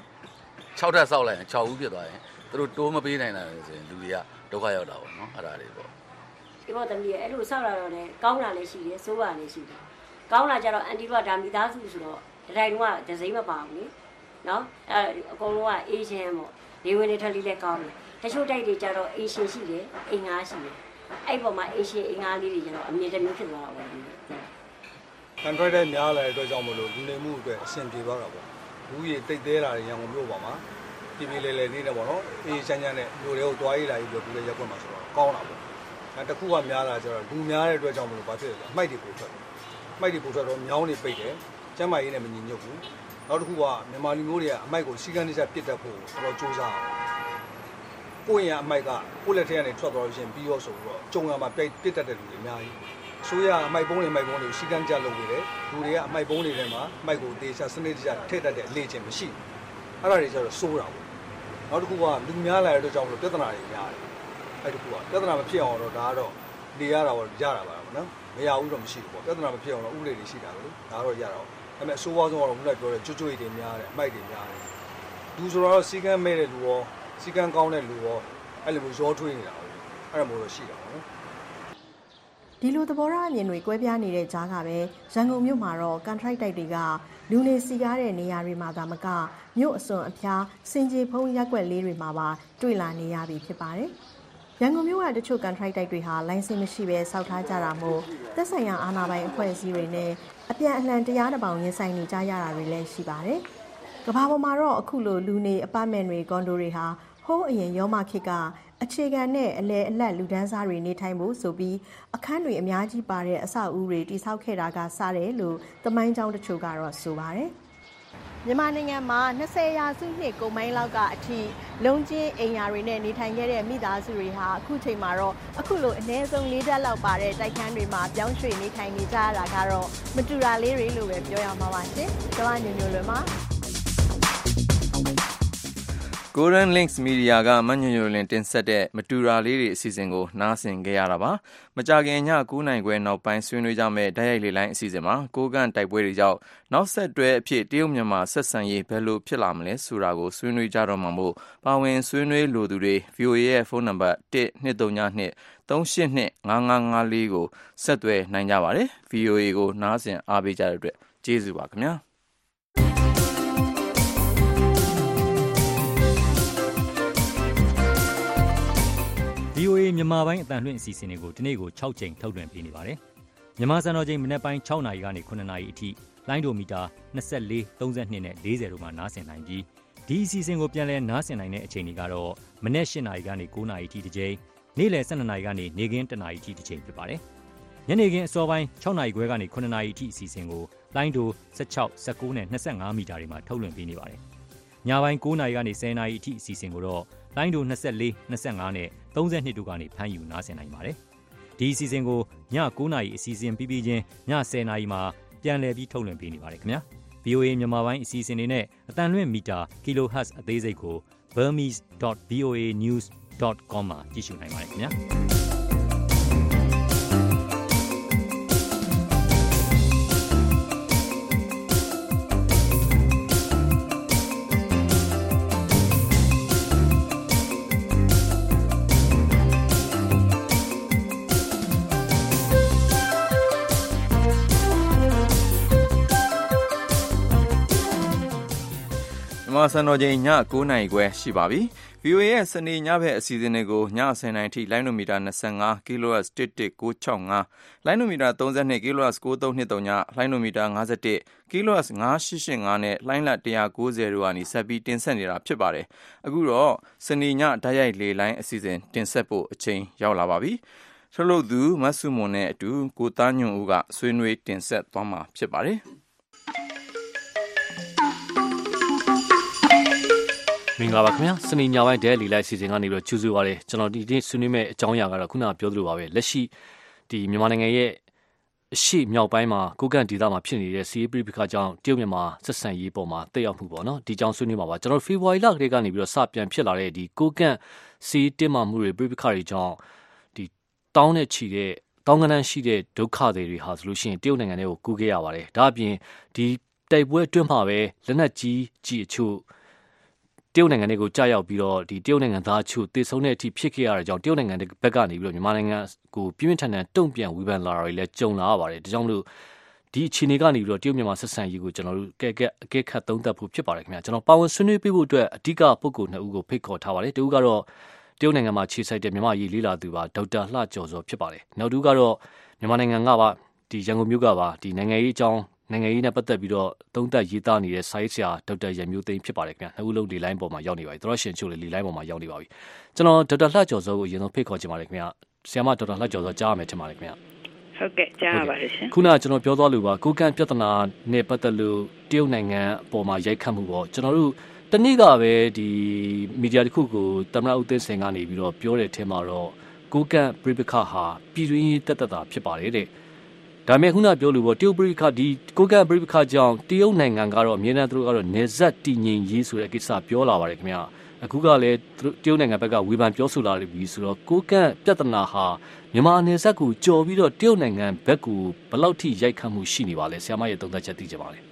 6ထပ်ဆောက်လိုက်ရင်6ဦးဖြစ်သွားရင်သူတို့တိုးမပေးနိုင်တာဆိုရင်လူတွေကဒုက္ခရောက်တာပေါ့နော်အဲ့ဒါတွေပေါ့ဒီဘောသမီးရဲ့အဲ့လိုဆောက်လာတော့လည်းကောင်းတာလည်းရှိတယ်ဆိုးတာလည်းရှိတယ်ကောင်းလာကြတော့အန်တီတို့ကဒါမိသားစုဆိုတော့ဒီတိုင်းတော့ဒဇိမ့်မပါဘူးလေနော်အကုန်လုံးကအေးရှင်းပေါ့နေဝင်နေထက်လေးလည်းကောင်းတယ်တချို့တိုက်တွေကြတော့အေးရှင်းရှိတယ်အိမ်ငါရှိတယ်အဲ့ပေါ်မှာအေးရှင်းအိမ်ငါလေးတွေကျတော့အမြင်တစ်မျိုးဖြစ်သွားတာပေါ့ကန်ထရိုက်တဲ့များလာတဲ့အတွက်ကြောင့်မလို့လူနေမှုအတွက်အဆင်ပြေသွားတာပေါ့လူကြီးတိတ်သေးတာတွေရန်ကုန်မြို့ပေါ်မှာပြည်ပြည်လဲလဲနေတယ်ပေါ့နော်အေးချမ်းချမ်းနဲ့မြို့တွေကိုတွားရေးလာပြီးပြောပြီးရက်ွက်မှာဆိုတော့ကောင်းတာပေါ့အဲတခုကများလာကြတော့လူများတဲ့အတွက်ကြောင့်မလို့ဘာဖြစ်လဲအမိုက်တွေပို့ထွက်မိုက်တွေပို့ထွက်တော့မြောင်းတွေပိတ်တယ်ကျမ်းမာရေးနဲ့မညီညွတ်ဘူးနောက်တစ်ခုကမြန်မာလူမျိုးတွေကအမိုက်ကိုစီကန်းတစ်ချက်ပစ်တတ်ဖို့တော့စူးစမ်းအောင်ကိုယ့်ရဲ့အမိုက်ကကိုယ့်လက်ထက်ကနေထွက်သွားလို့ရှိရင်ပြီးရောဆိုတော့ကြုံရမှာပစ်တတ်တဲ့လူတွေအများကြီးဆိုရအမိုက်ပုံးတွေစီကန်းကြလုပ်နေတယ်လူတွေကအမိုက်ပုံးတွေထဲမှာမိုက်ကိုတေချာစနစ်တကျထည့်တတ်တဲ့အလေ့ကျင့်မရှိအဲ့ဒါတွေကျတော့စိုးတာပေါ့နောက်တစ်ခုကလူများလာတဲ့အတွက်ကြောင့်မလို့ပြဿနာတွေများတယ်အဲ့ဒီခုကပြဿနာမဖြစ်အောင်တော့ဒါကတော့နေရတာပေါ့ရတာပါနော်မရဘူးတော့မရှိဘူးပေါ့ပြဿနာမဖြစ်အောင်တော့ဥပဒေတွေရှိတာပဲလေဒါတော့ရတာပေါ့ဒါပေမဲ့အဆိုးဝါးဆုံးကတော့ခုနကပြောတဲ့ကျွတ်တွေများတယ်အမိုက်တွေများတယ်လူဆိုတော့စီကန်းမဲ့တဲ့လူရောစီကန်းကောင်းတဲ့လူရောအဲ့လိုမျိုးရောထွေးနေတာပေါ့အဲ့ဒါမျိုးတော့ရှိတာပေါ့နော်ဒီလိုသဘောထားအမြင်တွေကွဲပြားနေတဲ့ကြားကပဲရန်ကုန်မြို့မှာတော့ကန်ထရိုက်တိုက်တွေကလူနေစီကားတဲ့နေရာတွေမှာသာမကမြို့အစွန်အဖျားစင်ကြေဖုံးရက်ွက်လေးတွေမှာပါတွေ့လာနေရပြီဖြစ်ပါတယ်။ရန်ကုန်မြို့ကတချို့ကန်ထရိုက်တိုက်တွေဟာလိုင်စင်မရှိဘဲစောက်ထားကြတာမို့သက်ဆိုင်ရာအာဏာပိုင်အဖွဲ့အစည်းတွေနဲ့အပြန်အလှန်တရားတစ်ပေါင်ရင်ဆိုင်နေကြရတာတွေလည်းရှိပါတယ်။ကမ္ဘာပေါ်မှာတော့အခုလိုလူနေအပါတ်မန့်တွေကွန်ဒိုတွေဟာဟိုးအရင်ရောမခေတ်ကအခြေခံနဲ့အလဲအလတ်လူဒန်းစားတွေနေထိုင်ဖို့ဆိုပြီးအခန်းတွေအများကြီးပါတဲ့အဆောက်အဦတွေတိစောက်ခဲ့တာကစတယ်လို့သမိုင်းကြောင်းတချို့ကတော့ဆိုပါတယ်။မြန်မာနိုင်ငံမှာ20ရာစုနှစ်ကုန်ပိုင်းလောက်ကအထိလုံချင်းအိမ်ယာတွေနဲ့နေထိုင်ခဲ့တဲ့မိသားစုတွေဟာအခုချိန်မှာတော့အခုလိုအနည်းဆုံး၄တက်လောက်ပါတဲ့တိုက်ခန်းတွေမှာပြောင်းရွှေ့နေထိုင်နေကြရတာကတော့မတူတာလေးတွေလို့ပဲပြောရမှာပါရှင်။ကျွန်မညညလွယ်မှာ Golden Links Media ကမညွညွလင်တင်ဆက်တဲ့မတူတာလေးတွေအစီအစဉ်ကိုနားဆင်ခဲ့ရတာပါမကြခင်ည9:00 နာရီခွဲနောက်ပိုင်းဆွေးနွေးကြမယ့်ဓာတ်ရိုက်လေလိုင်းအစီအစဉ်မှာကိုကန့်တိုက်ပွဲတွေကြောင့်နောက်ဆက်တွဲအဖြစ်တရုတ်မြန်မာဆက်ဆံရေးဘယ်လိုဖြစ်လာမလဲဆိုတာကိုဆွေးနွေးကြတော့မှာမို့ပါဝင်ဆွေးနွေးလိုသူတွေ VOA ရဲ့ဖုန်းနံပါတ်1-232-382-5554ကိုဆက်သွယ်နိုင်ကြပါတယ် VOA ကိုနားဆင်အားပေးကြတဲ့အတွက်ကျေးဇူးပါခင်ဗျာ VOA မြန်မာပိုင်းအတန်လွှင့်အစီအစဉ်တွေကိုဒီနေ့ကို6ချိန်ထုတ်လွှင့်ပေးနေပါတယ်။မြန်မာစံတော်ချိန်မနက်ပိုင်း6နာရီကနေ9နာရီအထိလိုင်းဒိုမီတာ24 32နဲ့40တို့မှာနားဆင်နိုင်ပြီးဒီအစီအစဉ်ကိုပြန်လည်နားဆင်နိုင်တဲ့အချိန်တွေကတော့မနက်8နာရီကနေ9နာရီအထိတစ်ချိန်နေ့လယ်12နာရီကနေနေ့ခင်း1နာရီအထိတစ်ချိန်ဖြစ်ပါတယ်။ညနေခင်းအစောပိုင်း6နာရီခွဲကနေ9နာရီအထိအစီအစဉ်ကိုလိုင်းဒို16 19နဲ့25မီတာတွေမှာထုတ်လွှင့်ပေးနေပါတယ်။ညပိုင်း9နာရီကနေ10နာရီအထိအစီအစဉ်ကိုတော့လိုင်းဒို24 25နဲ့32တို့ကနေဖမ်းယူနားဆင်နိုင်ပါတယ်။ဒီအစီအစဉ်ကိုည9နာရီအစီအစဉ်ပြီးပြီးချင်းည10နာရီမှာပြန်လည်ပြီးထုတ်လွှင့်ပေးနေပါတယ်ခင်ဗျာ။ VOA မြန်မာပိုင်းအစီအစဉ်တွေနဲ့အတန်လွှင့်မီတာ kHz အသေးစိတ်ကို burmese.voanews.com မှာကြည့်ရှုနိုင်ပါတယ်ခင်ဗျာစံတော်ချိန်ည9:00 နာရီခွဲရှိပါပြီ။ VOA ရဲ့စနေညဘက်အစီအစဉ်တွေကိုည10:00 နာရီထိလိုင်းနိုမီတာ25 kHz 11965လိုင်းနိုမီတာ32 kHz 9323လိုင်းနိုမီတာ51 kHz 9885နဲ့လိုင်းလ190တို့ကနေဆက်ပြီးတင်ဆက်နေတာဖြစ်ပါတယ်။အခုတော့စနေညဓာတ်ရိုက်လေလိုင်းအစီအစဉ်တင်ဆက်ဖို့အချိန်ရောက်လာပါပြီ။ထုတ်လုပ်သူမဆုမွန်နဲ့အတူကိုသားညွန့်ဦးကဆွေးနွေးတင်ဆက်သွားမှာဖြစ်ပါတယ်။မင်္ဂလာပါခင်ဗျာစနေညပိုင်းဒဲလီလိုက်စီစဉ်ကနေပြီးတော့ကြိုဆိုပါရစေကျွန်တော်ဒီနေ့ဆွေးနွေးမယ့်အကြောင်းအရာကတော့ခုနကပြောသလိုပါပဲလက်ရှိဒီမြန်မာနိုင်ငံရဲ့အရှိမြောက်ပိုင်းမှာကိုကန့်ဒေသမှာဖြစ်နေတဲ့စီးပရိပခါကြောင့်တရုတ်မြန်မာဆက်ဆံရေးပေါ်မှာတက်ရောက်မှုပေါ့နော်ဒီကြောင့်ဆွေးနွေးပါပါကျွန်တော်ဖေဖော်ဝါရီလကလေးကနေပြီးတော့စပြန်ဖြစ်လာတဲ့ဒီကိုကန့်စီးတင်မာမှုတွေပရိပခါတွေကြောင့်ဒီတောင်းနဲ့ချီတဲ့တောင်းကနန်းရှိတဲ့ဒုက္ခတွေဟာဆိုလို့ရှိရင်တရုတ်နိုင်ငံတွေကိုကူးခဲ့ရပါတယ်ဒါအပြင်ဒီတိုက်ပွဲအတွင်းမှာပဲလက်နက်ကြီးအချို့တရုတ်နိုင်ငံတွေကိုကြားရောက်ပြီးတော့ဒီတရုတ်နိုင်ငံသားချို့တေဆုံးတဲ့အထိဖြစ်ခဲ့ရတဲ့ကြောင့်တရုတ်နိုင်ငံဘက်ကနေပြီးတော့မြန်မာနိုင်ငံကိုပြင်းပြင်းထန်ထန်တုံ့ပြန်ဝေဖန်လာတာတွေလည်းကြုံလာရပါတယ်ဒါကြောင့်မလို့ဒီအခြေအနေကနေပြီးတော့တရုတ်မြန်မာဆက်ဆံရေးကိုကျွန်တော်တို့အကဲခတ်သုံးသပ်ဖို့ဖြစ်ပါတယ်ခင်ဗျာကျွန်တော်ပါဝင်ဆွေးနွေးပေးဖို့အတွက်အဓိကပုဂ္ဂိုလ်2ဦးကိုဖိတ်ခေါ်ထားပါတယ်တဦးကတော့တရုတ်နိုင်ငံမှာခြေစိုက်တဲ့မြန်မာရေးလေးလာသူပါဒေါက်တာလှကျော်စောဖြစ်ပါတယ်နောက်တစ်ဦးကတော့မြန်မာနိုင်ငံကပါဒီရန်ကုန်မြို့ကပါဒီနိုင်ငံရေးအကြောင်းနိုင်ငံရေးနဲ့ပတ်သက်ပြီးတော့သုံးသပ်ရေးသားနေတဲ့စာရေးဆရာဒေါက်တာရန်မျိုးသိန်းဖြစ်ပါတယ်ခင်ဗျာနှစ်ဦးလုံးဒီလိုင်းပေါ်မှာရောက်နေပါပြီသောရရှင်ချို့လေလိုင်းပေါ်မှာရောက်နေပါပြီကျွန်တော်ဒေါက်တာလှကျော်စောကိုအရင်ဆုံးဖိတ်ခေါ်ချင်ပါတယ်ခင်ဗျာဆရာမဒေါက်တာလှကျော်စောကြားရမယ်ထင်ပါတယ်ခင်ဗျာဟုတ်ကဲ့ကြားရပါတယ်ရှင်ခုနကကျွန်တော်ပြောသွားလို့ပါကိုကန့်ပြဿနာနဲ့ပတ်သက်လို့တရုတ်နိုင်ငံအပေါ်မှာရိုက်ခတ်မှုပေါ့ကျွန်တော်တို့တနေ့ကပဲဒီမီဒီယာတစ်ခုကိုသမ္မတဦးသိန်းစိန်ကနေပြီးတော့ပြောတဲ့အထက်မှာတော့ကိုကန့်ပြိပခါဟာပြည်တွင်းရေးတက်တာဖြစ်ပါတယ်တဲ့ဒါပေမဲ့ခုနပြောလို့ပေါ့တရုတ်ပရိခါဒီကိုကန့်ပရိခါကြောင့်တရုတ်နိုင်ငံကတော့အမြဲတမ်းသူတို့ကတော့နေဆက်တည်ငြိမ်ရေးဆိုတဲ့ကိစ္စပြောလာပါတယ်ခင်ဗျာအခုကလည်းတရုတ်နိုင်ငံဘက်ကဝေဖန်ပြောဆိုလာပြီဆိုတော့ကိုကန့်ပြဿနာဟာမြန်မာနေဆက်ကိုကြော်ပြီးတော့တရုတ်နိုင်ငံဘက်ကိုဘယ်လောက်ထိရိုက်ခတ်မှုရှိနေပါလဲဆရာမရဲ့သုံးသပ်ချက်သိကြပါလေ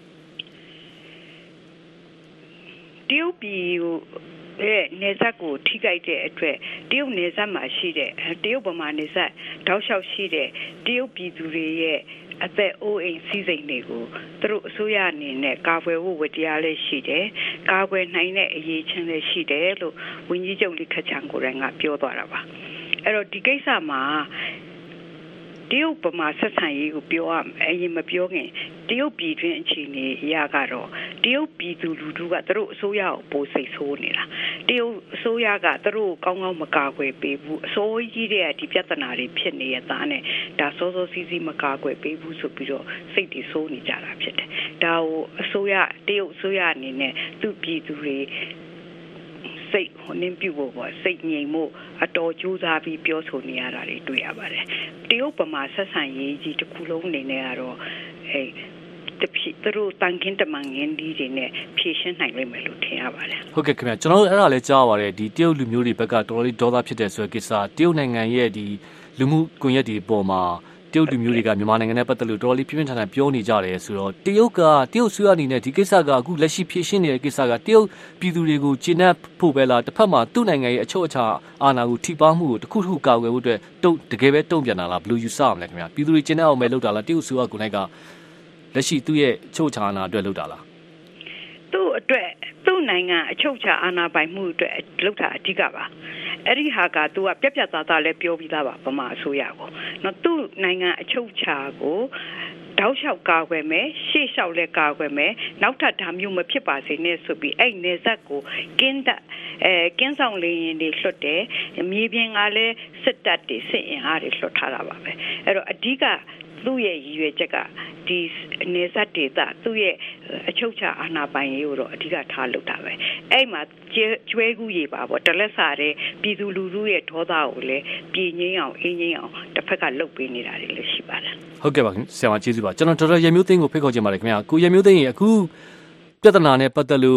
တရုတ်ပြည်ကိုနေဆက်ကိုထိခိုက်တဲ့အတွက်တရုတ်နေဆက်မှာရှိတဲ့တရုတ်ဗမာနေဆက်တောက်လျှောက်ရှိတဲ့တရုတ်ပြည်သူတွေရဲ့အသက်အိုးအိမ်စီးစိမ်တွေကိုသူတို့အစိုးရအနေနဲ့ကာကွယ်ဖို့ဝတ္တရားလည်းရှိတယ်ကာကွယ်နိုင်တဲ့အရေးချင်းလည်းရှိတယ်လို့ဝန်ကြီးချုပ်လိခချန်ကိုယ်တိုင်ကပြောသွားတာပါအဲ့တော့ဒီကိစ္စမှာတရုတ်ဗမာဆက်ဆံရေးကိုပြောရအရင်မပြောခင်တရုတ်ပြည်တွင်းအခြေအနေအရကတော့တရုတ်ပြည်သူလူထုကသူတို့အစိုးရကိုပိုစိတ်ဆိုးနေတာတရုတ်အစိုးရကသူတို့ကောင်းကောင်းမကာကွယ်ပေးဘူးအစိုးရကြီးတဲ့ဒီပြဿနာတွေဖြစ်နေရသားနဲ့ဒါစောစောစီးစီးမကာကွယ်ပေးဘူးဆိုပြီးတော့စိတ်တွေဆိုးနေကြတာဖြစ်တယ်ဒါကိုအစိုးရတရုတ်အစိုးရအနေနဲ့သူ့ပြည်သူတွေစိတ်ဟိုနှင်းပြုတ်ဖို့ပေါ့စိတ်ငြိမ်မှုအတော်ကြိုးစားပြီးပြောဆိုနေရတာတွေတွေ့ရပါတယ်တရုတ်ဗမာဆက်ဆံရေးကြီးတစ်ခုလုံးအနေနဲ့ကတော့သူတို့တန်ခင်းတမန်ငင်းဒီတွေနဲ့ဖြည့်ရှင်းနိုင်လိမ့်မယ်လို့ထင်ရပါတယ်ဟုတ်ကဲ့ခင်ဗျာကျွန်တော်တို့အဲ့ဒါလည်းကြားပါတယ်ဒီတရုတ်လူမျိုးတွေဘက်ကတော်တော်လေးဒေါသဖြစ်တဲ့ဆိုတဲ့ကိစ္စတရုတ်နိုင်ငံရဲ့ဒီလူမှုကွန်ရက်တွေပေါ်မှာတရုတ်လူမျိုးတွေကမြန်မာနိုင်ငံနဲ့ပတ်သက်လို့တော်တော်လေးပြင်းပြင်းထန်ထန်ပြောနေကြတယ်ဆိုတော့တရုတ်ဆွေးရအနေနဲ့ဒီကိစ္စကအခုလက်ရှိဖြည့်ရှင်းနေတဲ့ကိစ္စကတရုတ်ပြည်သူတွေကိုကျဉ်းနှံ့ဖို့ပဲလားတစ်ဖက်မှာသူ့နိုင်ငံရဲ့အချုပ်အခြာအာဏာကိုထိပါမှုကိုတစ်ခုခုကာကွယ်ဖို့အတွက်တကယ်ပဲတုံ့ပြန်တာလားဘယ်လိုယူဆရမလဲခင်ဗျာပြည်သူတွေကျဉ်းနှံ့အောင်ပဲလုပ်တာလားတရုတ်ဆွေးရကိုယ်နိုင်ကလက်ရှိသူ့ရဲ့အချုပ်အခြာအာဏာအတွက်လုပ်တာလားသူ့အတွက်သူ့နိုင်ငံအချုပ်အခြာအာဏာပိုင်မှုအတွက်လုပ်တာအဓိကပါအဲ့ဒီဟာကသူကပြက်ပြက်သားသားလည်းပြောပြီးသားပါဗမာအစိုးရကိုနော်သူ့နိုင်ငံအချုပ်အခြာကိုတောက်လျှောက်ကာကွယ်မယ်ရှေ့လျှောက်လည်းကာကွယ်မယ်နောက်ထပ်ဒါမျိုးမဖြစ်ပါစေနဲ့ဆိုပြီးအဲ့နေဆက်ကိုကင်းဆောင်လေရင်တွေလွှတ်တယ်မြေပြင်ကလည်းစစ်တပ်တွေစစ်အင်အားတွေလွှတ်ထားတာပါပဲအဲ့တော့အဓိကသူ့ရဲ့ရည်ရွယ်ချက်ကဒီနေဆက်ဒေသသူ့ရဲ့အချုပ်အခြာအာဏာပိုင်ရေးကိုတော့အဓိကထားလုပ်တာပဲအဲ့မှာကျွဲကူးရေပါပေါ့တလက်စာတဲ့ပြည်သူလူထုရဲ့ဒေါသကိုလည်းပြည်ငိမ့်အောင်အင်းငိမ့်အောင်တစ်ဖက်ကလုပ်ပေးနေတာတွေလည်းရှိပါတယ်ဟုတ်ကဲ့ပါဆရာမကျေးဇူးပါကျွန်တော်ဒေါက်တာရမျိုးသိန်းကိုဖိတ်ခေါ်ချင်ပါတယ်ခင်ဗျာကိုရမျိုးသိန်းရေအခုပြဿနာနဲ့ပတ်သက်လို့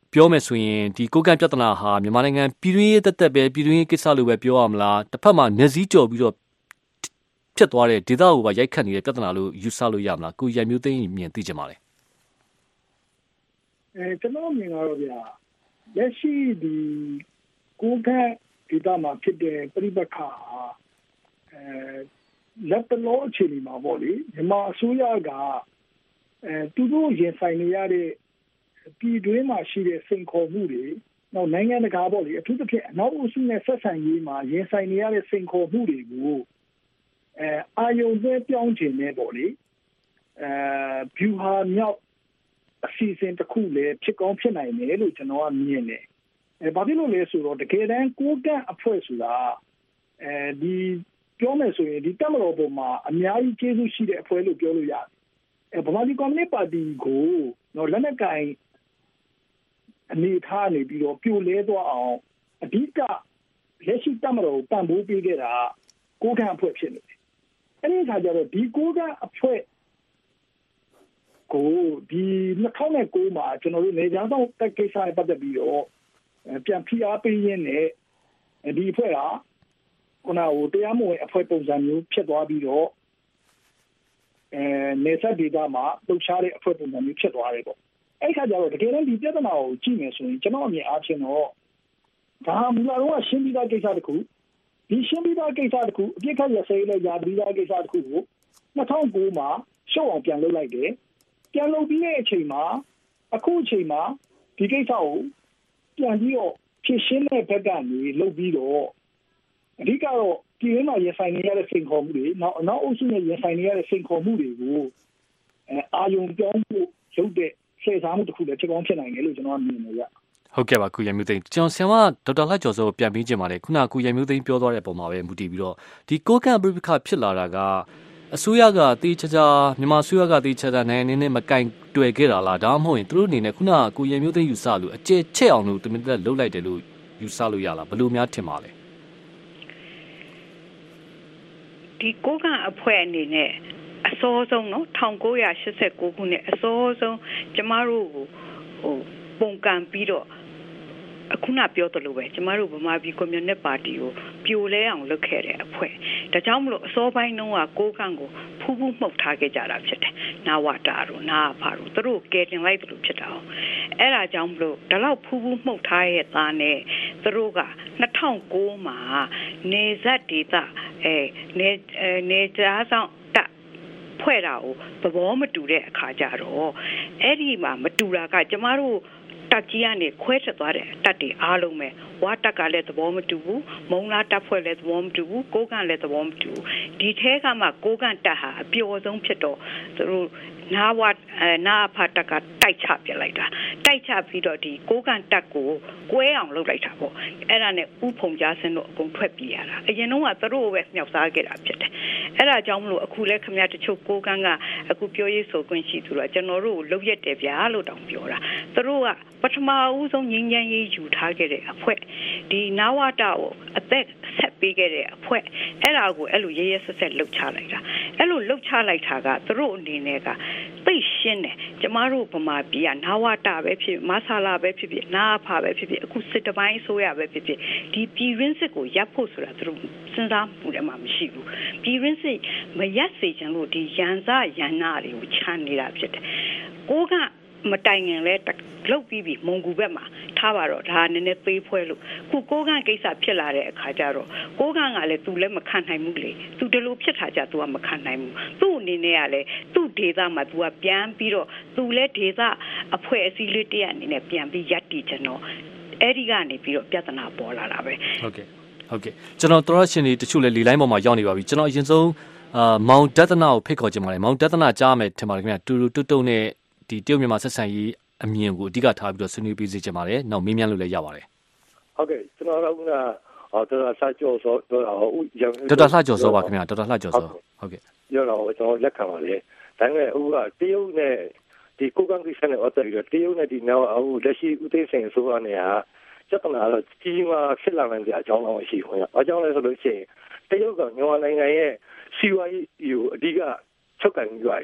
ပြောမယ်ဆိုရင်ဒီကိုကန့်ပြဿနာဟာမြန်မာနိုင်ငံပြည်တွင်းရေးတက်ပဲပြည်တွင်းရေးကိစ္စလိုပဲပြောရမလားတစ်ဖက်မှာမျက်စိကြော်ပြီးတော့ဖြစ်သွားတဲ့ဒေသကိုပါရိုက်ခတ်နေတဲ့ပြဿနာလို့ယူဆလို့ရမလားကိုရမျိုးသိန်းမြင်သိချင်ပါလေကျွန်တော်မြင်တော့ဗျာလက်ရှိဒီကိုကန့်ဒေသမှာဖြစ်တဲ့ပြိပက္ခလက်တလောအခြေအနေမှာပေါ့လေမြန်မာအစိုးရကသူတို့ရင်ဆိုင်နေရတဲ့ပြည်တွင်းမှာရှိတဲ့စိန်ခေါ်မှုတွေနောက်နိုင်ငံတကာပေါ့လေအထူးသဖြင့်အနောက်အစုနဲ့ဆက်ဆံရေးမှာရင်ဆိုင်နေရတဲ့စိန်ခေါ်မှုတွေကိုအာယုံသွဲပြောင်းခြင်းနဲ့ပေါ့လေဗျူဟာမြောက်အစီအစဉ်တစ်ခုလည်းဖြစ်ကောင်းဖြစ်နိုင်တယ်လို့ကျွန်တော်ကမြင်တယ်ဘာဖြစ်လို့လဲဆိုတော့တကယ်တမ်းကိုကန့်အဖွဲ့ဆိုတာဒီပြောမယ်ဆိုရင်ဒီတက်မတော်ပေါ်မှာအများကြီးကျေးဇူးရှိတဲ့အဖွဲ့လို့ပြောလို့ရတယ်ဗမာပြည်ကွန်မြူနစ်ပါတီကိုတော့လက်နက်ကင်အနေထားနေပြီးတော့ပြိုလဲသွားအောင်အဓိကလက်ရှိတက်မတော်ကိုပံ့ပိုးပေးခဲ့တာကိုကန့်အဖွဲ့ဖြစ်နေတယ်အဲဒီအခါကျတော့ဒီကိုကန့်အဖွဲ့ကိုဒီ2009မှာကျွန်တော်တို့နေကြားဆောင်တက်ကိစ္စနဲ့ပတ်သက်ပြီးတော့ပြန်ဖိအားပေးရင်းနဲ့ဒီအဖွဲ့ကခုနကတရားမဝင်အဖွဲ့ပုံစံမျိုးဖြစ်သွားပြီးတော့နေဆက်ဒေတာမှာလှုပ်ရှားတဲ့အဖွဲ့ပုံစံမျိုးဖြစ်သွားတယ်ပေါ့အဲ့ခါကျတော့တကယ်တော့ဒီပြဿနာကိုကြည့်မယ်ဆိုရင်ကျွန်တော်အမြင်အားဖြင့်တော့ဒါမူလာတော့ရှင်းပြီးသားကိစ္စတစ်ခုဒီရှင်းပြီးသားကိစ္စတစ်ခုအပြစ်ခတ်ရစဲလဲရာပြီးသားကိစ္စတစ်ခုကို2009မှာရှုပ်အောင်ပြန်လုပ်လိုက်တယ်ပြန်လုပ်ပြီးတဲ့အချိန်မှာအခုအချိန်မှာဒီကိစ္စကိုပြန်ပြီးတော့ဖြည့်ရှင်းတဲ့ဘက်ကနေလုပ်ပြီးတော့အဓိကတော့ပြည်တွင်းမှာရင်ဆိုင်နေရတဲ့စိန်ခေါ်မှုတွေနောက်အနောက်အုပ်စုနဲ့ရင်ဆိုင်နေရတဲ့စိန်ခေါ်မှုတွေကိုအာယုံပြောင်းဖို့လုပ်တဲ့စေစားမှုတစ်ခုလည်းဖြစ်ကောင်းဖြစ်နိုင်တယ်လို့ကျွန်တော်မြင်နေရဟုတ်ကဲ့ပါကုရမျိုးသိန်းကျွန်တော်ဆရာမဒေါက်တာလှကျော်စောပြန်ပြီးကြင်ပါတယ်ခုနကကုရမျိုးသိန်းပြောသွားတဲ့ပုံမှာပဲမူတည်ပြီးတော့ဒီကိုကန့်ပြိပက္ခဖြစ်လာတာကအစိုးရကတေးချာမြန်မာအစိုးရကတေးချာနိုင်နေမကင်တွေ့ခဲ့တာလားဒါမှမဟုတ်ရင်သူတို့အနေနဲ့ခုနကကုရမျိုးသိန်းယူဆလို့အကျယ်ချက်အောင်လို့တမင်တက်လှုပ်လိုက်တယ်လို့ယူဆလို့ရလားဘယ်လိုများထင်ပါလဲဒီကိုကန့်အဖွဲ့အနေနဲ့အစောဆုံးเนาะ1989ခုနှစ်အစောဆုံးကျမတို့ပုံကံပြီးတော့အခုနပြောသလိုပဲကျမတို့ဗမာပြည်ကွန်မြူနစ်ပါတီကိုပြိုလဲအောင်လုပ်ခဲ့တဲ့အဖွဲ့ဒါကြောင့်မလို့အစောပိုင်းတုန်းကကိုကန့်ကိုဖူးဖူးမှုတ်ထားခဲ့ကြတာဖြစ်တယ်နာဝတာတို့နာဖာတို့သူတို့ကဲတင်လိုက်တယ်လို့ဖြစ်တာအောင်အဲ့ဒါကြောင့်မလို့ဒါတော့ဖူးဖူးမှုတ်ထားရဲ့သားနဲ့သူတို့က2009မှာနေဇက်ဒေသနေကြားဆောင်ဖွဲ့တာကိုသဘောမတူတဲ့အခါကျတော့အဲ့ဒီမှာမတူတာကကျမတို့တက်ကြီးကနေခွဲထွက်သွားတဲ့တက်တွေအားလုံးပဲဝါတက်ကလည်းသဘောမတူဘူးမုံလာတက်ဖွဲ့လည်းသဘောမတူဘူးကိုကန့်လည်းသဘောမတူဘူးဒီထဲကမှကိုကန့်တက်ဟာအပျော်ဆုံးဖြစ်တော့သူတို့နာဖတ်တကတိုက်ချပြလိုက်တာတိုက်ချပြီးတော့ဒီကိုကန့်တက်ကိုကွဲအောင်လုပ်လိုက်တာပေါ့အဲ့ဒါနဲ့ဥဖုံကြားစင်းတို့အကုန်ထွက်ပြေးရတာအရင်တော့ကသူတို့ပဲမြောက်စားခဲ့တာဖြစ်တယ်အဲ့ဒါကြောင့်မလို့အခုလဲခမရတချို့ကိုကန့်ကအခုပြောရေးဆိုခွင့်ရှိသူတော့ကျွန်တော်တို့ကိုလှုပ်ရက်တယ်ဗျာလို့တောင်ပြောတာသူတို့ကပထမဦးဆုံးငင်းငင်းရေးယူထားခဲ့တဲ့အဖွဲ့ဒီနာဝတာကိုအသက်ဆက်ပေးခဲ့တဲ့အဖွဲ့အဲ့ဒါကိုအဲ့လိုရဲရဲဆက်ဆက်လှုပ်ချလိုက်တာအဲ့လိုလှုပ်ချလိုက်တာကသူတို့အနေနဲ့ကသိရှင်းတယ်ကျမတို့ဗမာပြည်ကနာဝတာပဲဖြစ်မဆာလာပဲဖြစ်ဖြစ်နာဖာပဲဖြစ်ဖြစ်အခုစစ်တပိုင်းအစိုးရပဲဖြစ်ဖြစ်ဒီပြည်ရင်းစစ်ကိုရပ်ဖို့ဆိုတာသူတို့စဉ်းစားမှုလည်းမရှိဘူးပြည်ရင်းစစ်မရပ်စေချင်လို့ဒီရန်စရန်နာတွေကိုခြံနေတာဖြစ်တယ်ကိုကမတိုင်ငင်လဲလုတ်ပြီးပြီမုံကူဘက်မှာထားပါတော့ဒါနည်းနည်းသေးဖွဲလို့ခုကိုကန့်ကိစ္စဖြစ်လာတဲ့အခါကျတော့ကိုကန့်ကလည်းသူလည်းမခံနိုင်ဘူးလေသူဒီလိုဖြစ်တာကြသူကမခံနိုင်ဘူးသူ့အနေနဲ့ကလည်းသူ့ဒေသမှာသူကပြန်ပြီးတော့သူလည်းဒေသအဖွဲ့အစည်းလေးတည်းအနေနဲ့ပြန်ပြီးရပ်တည်ကြတော့အဲ့ဒီကနေပြီးတော့ပြဿနာပေါ်လာတာပဲဟုတ်ကဲ့ကျွန်တော်တော်ရှင်တွေတချို့လည်းလီလိုင်းပေါ်မှာရောက်နေပါပြီကျွန်တော်အရင်ဆုံးမောင်ဒသနာကိုဖိတ်ခေါ်ကြပါမယ်မောင်ဒသနာကြားမယ်ထင်ပါတယ်ခင်ဗျာတူတူတုတ်နဲ့ဒီတရုတ်မြန်မာဆက်ဆံရေးအမြင်ကိုအဓိကထားပြီးတော့ဆွေးနွေးပေးစေချင်ပါတယ်။နောက်မေးမြန်းလို့လည်းရပါတယ်။ဟုတ်ကဲ့ကျွန်တော်ကဒေါက်တာလှကျော်စောဒေါက်တာလှကျော်စောပါခင်ဗျာဒေါက်တာလှကျော်စောဟုတ်ကဲ့ပြောတော့ကျွန်တော်လက်ခံပါလေ။ဒါပေမဲ့အခုကတရုတ်နဲ့ဒီကိုကန့်ကိစ္စနဲ့အတူတူတရုတ်နဲ့ဒီနောက်အခုလက်ရှိဦးသိန်းစိန်အစိုးရနဲ့ကပြဿနာတော့ကြီးမားဖြစ်လာနိုင်တဲ့အကြောင်းတော့ရှိခွင့်။အကြောင်းလဲဆိုလို့ရှိရင်တရုတ်ကမြန်မာနိုင်ငံရဲ့စီးပွားရေးကိုအဓိကချုပ်ကိုင်ပြီးသွားပြီ။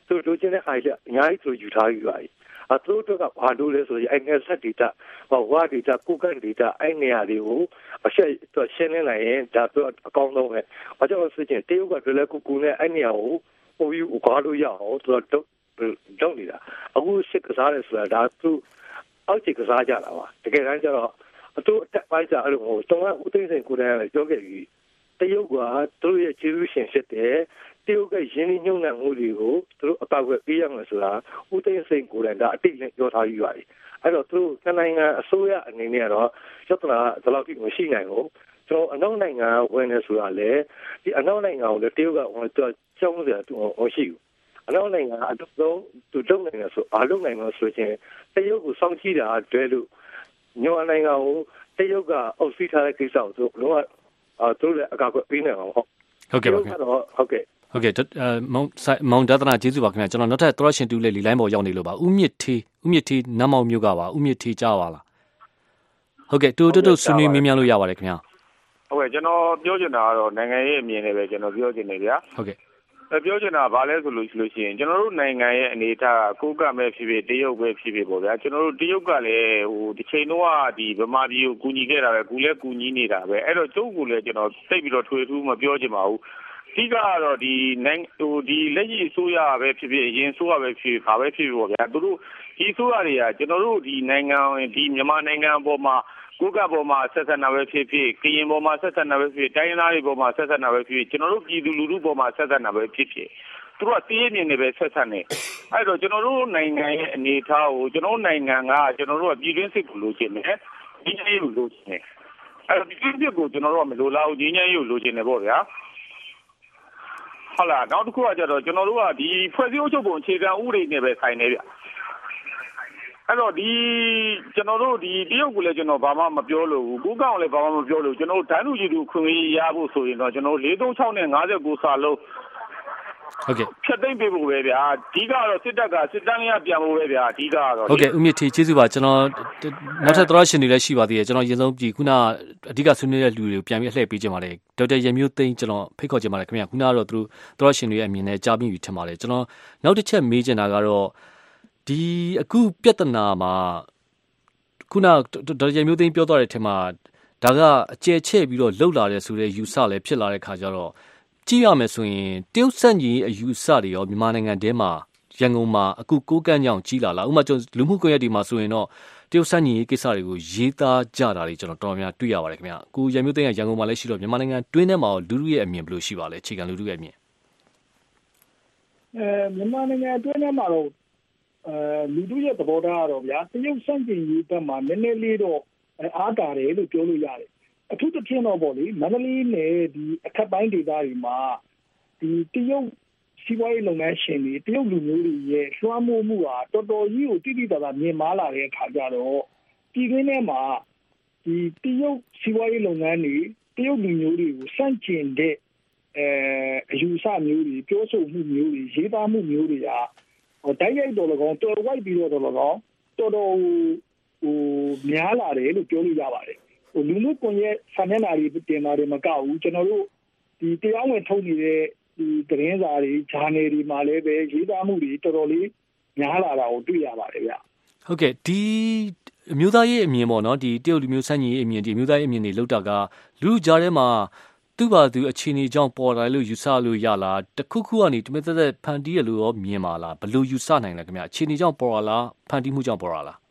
သူတို့ချင်းတဲ့ဟာကြီးအများကြီးသူယူထားပြီးပါပြီသူတို့ကဘာလို့လဲဆိုရင်အဲ့နယ်စပ် data ဝါ data ကိုကန် data အဲ့နေရာတွေကိုအရှက်တော့ရှင်းနေလိုက်ရင်ဒါတော့အကောင်းဆုံးပဲဘာကြောင့်လဲဆိုရင်တရုတ်ကလည်းကူနဲ့အဲ့နေရာကိုပို့ပြီးကွာလို့ရအောင်သူတို့လုပ်နေတာအခုစစ်ကစားရဲဆိုတာဒါသူအောက်ခြေကစားကြတာပါတကယ်တမ်းကျတော့သူအတက်ပိုင်းကျအဲ့လိုတော့ဦးသိန်းစိန်ကိုယ်တိုင်ပြောခဲ့ပြီးတရုတ်ကသူတို့ရဲ့ကျေးဇူးရှင်ဖြစ်တယ်တရုတ်ကရင်းနှီးမြှုပ်နှံမှုတွေကိုသူတို့အကောက်ွယ်ပေးရမယ်ဆိုတာဦးသိန်းစိန်ကိုယ်တိုင်ဒါအတိတ်နဲ့ပြောထားပြီးပါပြီအဲ့တော့သူတို့နိုင်ငံအစိုးရအနေနဲ့ကတော့ပြဿနာဒီလောက်ထိမရှိနိုင်ဘူးကျွန်တော်အနောက်နိုင်ငံဝင်နေဆိုတာလေဒီအနောက်နိုင်ငံကိုလည်းတရုတ်ကကျောင်းစရာသူမရှိဘူးအနောက်နိုင်ငံအတူတူသူတုံးနိုင်ငံဆိုအားလုံးနိုင်ငံဆိုချင်းတရုတ်ကိုစောင့်ကြည့်တာတွဲလို့ညောနိုင်ငံကိုတရုတ်ကအုပ်စီးထားတဲ့ကိစ္စကိုသူတို့လည်းအကာအကွယ်ပေးနိုင်အောင်ဟုတ်ကဲ့ပါခင်ဗျဟုတ်ကဲ့မောင်ဒသနာကျေးဇူးပါခင်ဗျာကျွန်တော်နောက်ထပ်သောရရှင်တူလေးလီလိုင်းပေါ်ရောက်နေလို့ပါဦးမြင့်ထေးနတ်မောင်မြို့ကပါဦးမြင့်ထေးကြားပါလားဟုတ်ကဲ့တူဆွေးနွေးမြင်လို့ရပါတယ်ခင်ဗျာဟုတ်ကဲ့ကျွန်တော်ပြောချင်တာကတော့နိုင်ငံရဲ့အမြင်နဲ့ပဲကျွန်တော်ပြောချင်နေဗျာဟုတ်ကဲ့ပြောချင်တာကဘာလဲဆိုလို့ရှိရင်ကျွန်တော်တို့နိုင်ငံရဲ့အနေအထားကိုကမဲ့ဖြစ်ဖြစ်တရုတ်ပဲဖြစ်ဖြစ်ပေါ့ဗျာကျွန်တော်တို့တရုတ်ကလည်းဒီချိန်တော့ဒီဗမာပြည်ကိုကူညီခဲ့တာပဲကူလည်းကူညီနေတာပဲအဲ့တော့ကျုပ်ကလည်းကျွန်တော်သိပြီးတော့ထွေထူးမပြောချင်ပါဘူးအဓိကကတော့ဒီလက်ရှိအစိုးရပဲဖြစ်ဖြစ်အရင်အစိုးရပဲဖြစ်ဖြစ်ဘာပဲဖြစ်ဖြစ်ပေါ့ဗျာသူတို့ဒီအစိုးရတွေကကျွန်တော်တို့ဒီနိုင်ငံဒီမြန်မာနိုင်ငံအပေါ်မှာကိုကပေါ်မှာဆက်ဆံတာပဲဖြစ်ဖြစ်ကရင်ပေါ်မှာဆက်ဆံတာပဲဖြစ်တိုင်းရင်းသားတွေပေါ်မှာဆက်ဆံတာပဲဖြစ်ဖြစ်ကျွန်တော်တို့ပြည်သူလူထုပေါ်မှာဆက်ဆံတာပဲဖြစ်ဖြစ်သူတို့ကတည်ရနေနေပဲဆက်ဆံနေအဲ့တော့ကျွန်တော်တို့နိုင်ငံရဲ့အနေအထားကိုကျွန်တော်နိုင်ငံကကျွန်တော်တို့ကပြည်တွင်းစစ်ကိုလိုချင်တယ်ဒီနေ့ကိုလိုချင်တယ်အဲ့တော့ပြည်တွင်းစစ်ကိုကျွန်တော်တို့ကမလိုလားဘူးငြိမ်းချမ်းရေးကိုလိုချင်တယ်ပေါ့ဗျာဟုတ်လားနောက်တစ်ခုကကျတော့ကျွန်တော်တို့ကဒီဖွဲ့စည်းအုပ်ချုပ်ပုံအခြေခံဥပဒေနဲ့ပဲဆိုင်နေဗျအဲ့တော့ဒီကျွန်တော်တို့ဒီတရုတ်ကလည်းကျွန်တော်ဘာမှမပြောလို့ဘူးကိုကောင်လည်းဘာမှမပြောလို့ကျွန်တော်တို့ဒန်းလူကြီးတို့ခွင့်ရေးရဖို့ဆိုရင်တော့ကျွန်တော်436နဲ့59စာလုံးဟုတ်ကဲ့ဖြတ်သိမ်းပေးဖို့ပဲဗျာအဓိကတော့စစ်တပ်ကစစ်တမ်းရပြန်ဖို့ပဲဗျာအဓိကတော့ဟုတ်ကဲ့ဦးမြင့်ထေးကျေးဇူးပါကျွန်တော်နောက်ထပ်သောရရှင်တွေလည်းရှိပါသေးတယ်ကျွန်တော်ရင်ဆုံးပြီခုနအဓိကဆွေးနွေးတဲ့လူတွေကိုပြန်ပြီးအလှည့်ပေးခြင်းပါတယ်ဒေါက်တာရမျိုးသိန်းကျွန်တော်ဖိတ်ခေါ်ခြင်းပါတယ်ခင်ဗျာခုနကတော့သူသောရရှင်တွေရဲ့အမြင်နဲ့ကြားပြီးထင်ပါတယ်ကျွန်တော်နောက်တစ်ချက်မေးချင်တာကတော့ဒီအခုပြဿနာမှာခုနဒေါက်တာရမျိုးသိန်းပြောသွားတဲ့အထက်မှာဒါကအကျယ်ချဲ့ပြီးတော့လှုပ်လာတဲ့ဆိုတဲ့ယူဆလည်းဖြစ်လာတဲ့ခါကျတော့ကြည့်ရမယ်ဆိုရင်တရုတ်စံကြီးအယူအဆတွေရောမြန်မာနိုင်ငံထဲမှာရန်ကုန်မှာအခုကိုကန့်ကြောင်ကြီးလာဥပမာကျွန်တော်လူမှုကွန်ရက်တွေမှာဆိုရင်တော့တရုတ်စံကြီးကိစ္စတွေကိုရေးသားကြတာတွေကျွန်တော်တော်များတွေ့ရပါတယ်ခင်ဗျာအခုရန်မျိုးသိန်းကရန်ကုန်မှာလည်းရှိတော့မြန်မာနိုင်ငံတွင်းထဲမှာလူထုရဲ့အမြင်ဘယ်လိုရှိပါလဲအခြေခံလူထုရဲ့အမြင်မြန်မာနိုင်ငံတွင်းထဲမှာတော့လူထုရဲ့သဘောထားကတော့ဗျာတရုတ်စံကြီးရေးဘက်မှာနည်းနည်းလေးတော့အားတာတယ်လို့ပြောလို့ရတယ်အထူးသဖြင့်တော့ဗောလေမန္တလေးနယ်ဒီအခက်ပိုင်းဒေသတွေမှာဒီတရုတ်စီးပွားရေးလုပ်ငန်းရှင်တွေတရုတ်လူမျိုးတွေရဲ့လွှမ်းမိုးမှုဟာတော်တော်ကြီးကိုတိတိကျကျမြင်မာလာတဲ့အခါကျတော့ပြည်တွင်းထဲမှာဒီတရုတ်စီးပွားရေးလုပ်ငန်းတွေတရုတ်လူမျိုးတွေကိုစန့်ကျင်တဲ့အယူဆမျိုးတွေပြောဆိုမှုမျိုးတွေရေးသားမှုမျိုးတွေကတိုက်ရိုက်တော်လည်းကောင်းတော်ဝိုက်ပြီးတော့လည်းကောင်းတော်တော်ဟိုများလာတယ်လို့ပြောလို့ရပါတယ်လူမှုကွန်ရက်စာမျက်နှာတွေတင်တာတွေမကဘူးကျွန်တော်တို့ဒီတရားဝင်ထုတ်နေတဲ့ဒီသတင်းစာတွေဂျာနယ်တွေမှာလည်းပဲရေးသားမှုတွေတော်တော်လေးများလာတာကိုတွေ့ရပါတယ်ဗျဟုတ်ကဲ့ဒီအမျိုးသားရေးအမြင်ပေါ့နော်ဒီတရုတ်လူမျိုးစံကြီးအမြင်ဒီအမျိုးသားရေးအမြင်တွေလောက်တာကလူကြားထဲမှာသူ့ဘာသူအခြေအနေကြောင့်ပေါ်လာလို့ယူဆလို့ရလားတခုခုကနေတမက်သက်ဖန်တီးရလို့ရောမြင်ပါလားဘယ်လိုယူဆနိုင်လဲခင်ဗျအခြေအနေကြောင့်ပေါ်လာလားဖန်တီးမှုကြောင့်ပေါ်လာလား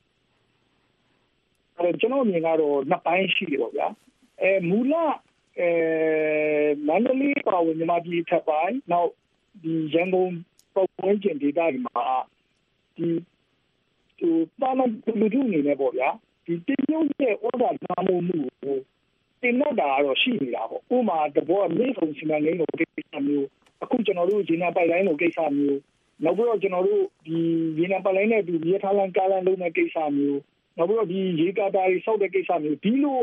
ကျွန်တော်မြင်ကတော့နှစ်ပိုင်းရှိတယ်ပေါ့ဗျာမူလမန္တလေးပါဝင်မြန်မာပြည်ထပ်ပိုင်းနောက်ဒီရန်ကုန်ပတ်ဝန်းကျင်ဒေသတွေမှာဒီတာမန်လူထုအနေနဲ့ပေါ့ဗျာဒီတရုတ်ရဲ့ဩဇာလွှမ်းမိုးမှုကိုတင်တော့တာတော့ရှိနေတာပေါ့ဥပမာတဘောမြေပုံစီမံကိန်းကိုကိစ္စမျိုးအခုကျွန်တော်တို့ဂျီနာပိုက်လိုင်းကိုကိစ္စမျိုးနောက်ပြီးတော့ကျွန်တော်တို့ဒီဂျီနာပိုက်လိုင်းနဲ့ဒီမြေထားလန်ကားလန်လုံးတဲ့ကိစ္စမျိုးနောက်ပြီးတော့ဒီရေကာတာတွေစောက်တဲ့ကိစ္စမျိုးဒီလို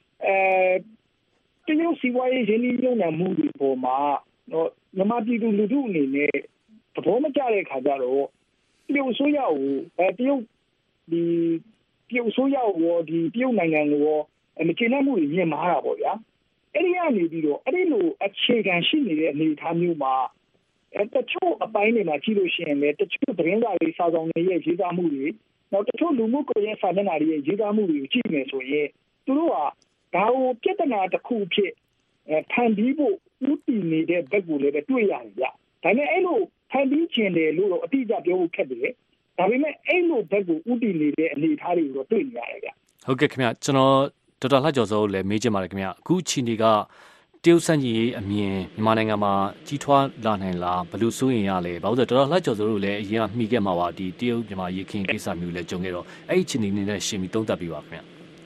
တရုတ်စီးပွားရေးရင်းနှီးမြှုပ်နှံမှုတွေပေါ်မှာမြန်မာပြည်သူလူထုအနေနဲ့သဘောမကျတဲ့ခါကျတော့တရုတ်ဆိုရကိုတရုတ်ဒီတရုတ်ဆိုရကိုဒီတရုတ်နိုင်ငံကိုမကျေနပ်မှုတွေမြင်မာတာပေါ့ဗျာအဲ့ဒီကနေပြီးတော့အဲ့ဒီလိုအခြေခံရှိနေတဲ့အနေအထားမျိုးမှာတချို့အပိုင်းတွေမှာကြည့်လို့ရှိရင်လည်းတချို့သတင်းစာတွေစာဆောင်တွေရဲ့ရေးသားမှုတွေနောက်တချို့လူမှုကွန်ရက်စာမျက်နှာတွေရဲ့ရေးသားမှုတွေကိုကြည့်မယ်ဆိုရင်သူတို့ကဒါကိုပြဿနာတစ်ခုဖြစ်ဖန်တီးဖို့ဥတီနေတဲ့ဘက်ကိုလည်းတွေ့ရတယ်ဗျ။ဒါနဲ့အဲ့လိုဖန်တီးခြင်းတယ်လို့တော့အတိအကျပြောဖို့ခက်တယ်။ဒါပေမဲ့အဲ့လိုဘက်ကိုဥတီနေတဲ့အနေအထားတွေကိုတော့တွေ့နေရတယ်ဗျ။ဟုတ်ကဲ့ခင်ဗျကျွန်တော်ဒေါက်တာလှကျော်စောလည်းမေးချင်ပါတယ်ခင်ဗျအခုအချိန်တွေကတရုတ်စံကြီးအမြင်မြန်မာနိုင်ငံမှာကြီးထွားလာနိုင်လားဘယ်လိုစိုးရင်ရလဲဘာလို့လဲဒေါက်တာလှကျော်စောတို့လည်းအရင်ကမှီခဲ့မှာပါဒီတရုတ်မြန်မာရေခင်ကိစ္စမျိုးလည်းကြုံခဲ့တော့အဲ့ဒီအချိန်တွေနဲ့ရှင်းပြီးသုံးသပ်ပြပါခင်ဗျ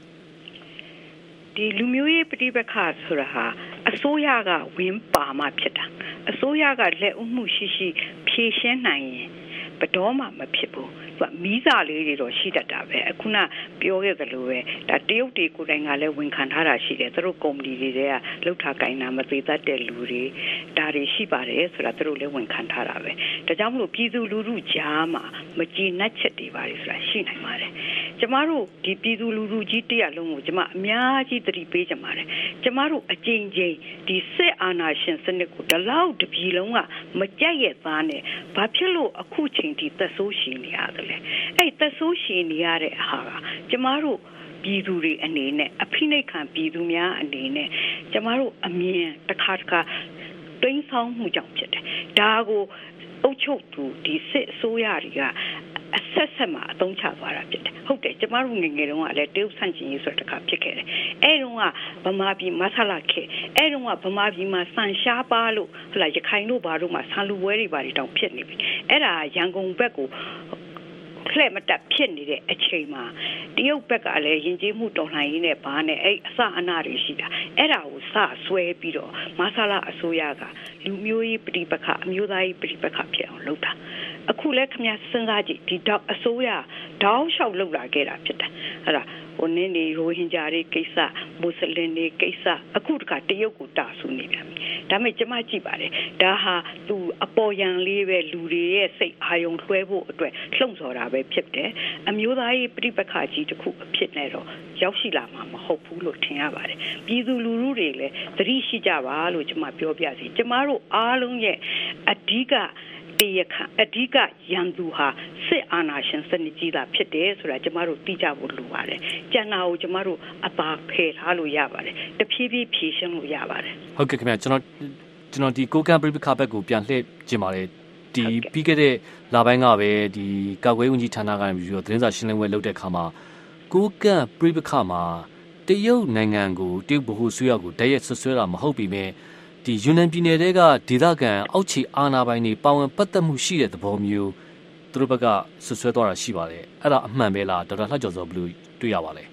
ဒီလူမျိုးရေးပဋိပက္ခဆိုတာဟာအစိုးရကဝင်ပါမှဖြစ်တာအစိုးရကလက်ဦးမှုရှိရှိဖြေရှင်းနိုင်ရင်ဘယ်တော့မှမဖြစ်ဘူးမီးစာလေးတွေတော့ရှိတတ်တာပဲအခုနပြောခဲ့သလိုပဲဒါတရုတ်တွေကိုယ်တိုင်ကလည်းဝန်ခံထားတာရှိတယ်သူတို့ကုမ္ပဏီတွေကလှုပ်ထားကိုင်းတာမသေးတတ်တဲ့လူတွေဒါတွေရှိပါတယ်ဆိုတာသူတို့လည်းဝန်ခံထားတာပဲဒါကြောင့်မလို့ပြည်သူလူထုကြားမှာမကြည်နပ်ချက်တွေပါလေဆိုတာရှိနိုင်ပါတယ်ကျမတို့ဒီပြည်သူလူထုကြီးတရလုံးကိုကျမအများကြီးသတိပေးကြပါတယ်ကျမတို့အကြိမ်ကြိမ်ဒီစစ်အာဏာရှင်စနစ်ကိုဒီလောက်တပြည်လုံးကမကြက်ရဲ့သားနဲ့ဘာဖြစ်လို့အခုချိန်ထိသက်ဆိုးရှိနေရတယ်အဲ့သက်ဆိုးရှင်နေရတဲ့ဟာကကျမတို့ပြည်သူတွေအနေနဲ့အဖိနှိတ်ခံပြည်သူများအနေနဲ့ကျမတို့အမြင်တစ်ခါတိမ်းဆောင်းမှုကြောင့်ဖြစ်တယ်ဒါကိုအုပ်ချုပ်သူဒီစစ်အစိုးရတွေကအဆက်မှာအသုံးချသွားတာဖြစ်တယ်ဟုတ်တယ်ကျမတို့ငယ်ငယ်တုန်းကလည်းတရုတ်ဆန့်ကျင်ရေးဆိုတဲ့တစ်ခါဖြစ်ခဲ့တယ်အဲ့တုန်းကဗမာပြည်မဆလာခဲ့အဲ့တုန်းကဗမာပြည်မှာစံရှားပါလို့ဟလာရခိုင်တို့ဘာတို့မှာဆန်လူပွဲတွေဘာတွေတောင်ဖြစ်နေပြီအဲ့ဒါရန်ကုန်ဘက်ကိုလှည့်မတက်ဖြစ်နေတဲ့အချိန်မှာတရုတ်ဘက်ကလည်းယဉ်ကျေးမှုတော်လှန်ရေးနဲ့ဘာနဲ့အဲ့အစအနတွေရှိတာအဲ့ဒါကိုစဆွဲပြီးတော့မဆလာအစိုးရကလူမျိုးရေးပဋိပက္ခအမျိုးသားရေးပဋိပက္ခဖြစ်အောင်လုပ်တာအခုလည်းခင်ဗျာစဉ်းစားကြည့်ဒီတော့အစိုးရတောင်းလျှောက်လုပ်လာခဲ့တာဖြစ်တယ်အဲ့ဒါဟိုနင်းနေရိုဟင်ဂျာတွေကိစ္စမွတ်စလင်တွေကိစ္စအခုတခါတရုတ်ကိုတာဆူနေပြန်ပြီဒါပေမဲ့ကျမကြည့်ပါတယ်ဒါဟာသူအပေါ်ယံလေးပဲလူတွေရဲ့စိတ်အာယုံလွှဲဖို့အတွက်လှုံ့ဆော်တာပဲဖြစ်တယ်အမျိုးသားရေးပြိပက္ခကြီးတစ်ခုအဖြစ်နဲ့တော့ရောက်ရှိလာမှာမဟုတ်ဘူးလို့ထင်ရပါတယ်ပြည်သူလူထုတွေလည်းသတိရှိကြပါလို့ကျမပြောပြစီကျမတို့အားလုံးရဲ့အဓိကအဓိကရန်သူဟာစစ်အာဏာရှင်စနစ်ကြီးတာဖြစ်တယ်ဆိုတာကျမတို့သိကြဖို့လိုပါတယ်။ကျန်တာကိုကျမတို့အပါဖယ်ထားလို့ရပါတယ်။တဖြည်းဖြည်းဖြည့်ရှင်းလို့ရပါတယ်။ဟုတ်ကဲ့ခင်ဗျာကျွန်တော်ဒီကိုကန်ပရိပခါဘက်ကိုပြန်လှည့်ကျင်ပါတယ်။ဒီပြီးခဲ့တဲ့လပိုင်းကပဲဒီကာကွယ်ဝန်ကြီးဌာနကနေပြီးတော့သတင်းစာရှင်းလင်းပွဲလုပ်တဲ့အခါမှာကိုကန်ပရိပခါမှာတရုတ်နိုင်ငံကိုတရုတ်ဗဟိုဆွေးရကိုတရက်ဆွဆွဲတာမဟုတ်ပြီမဲ့ဒီယူနန်ပြည်နယ်တွေကဒေသခံအောက်ခြေအာဏာပိုင်တွေပါဝင်ပတ်သက်မှုရှိတဲ့သဘောမျိုးသူတို့ဘက်ကဆွဆွဲသွားတာရှိပါတယ်အဲ့ဒါအမှန်ပဲလားဒေါက်တာလှကျော်စောဘယ်လိုတွေ့ရပါလဲ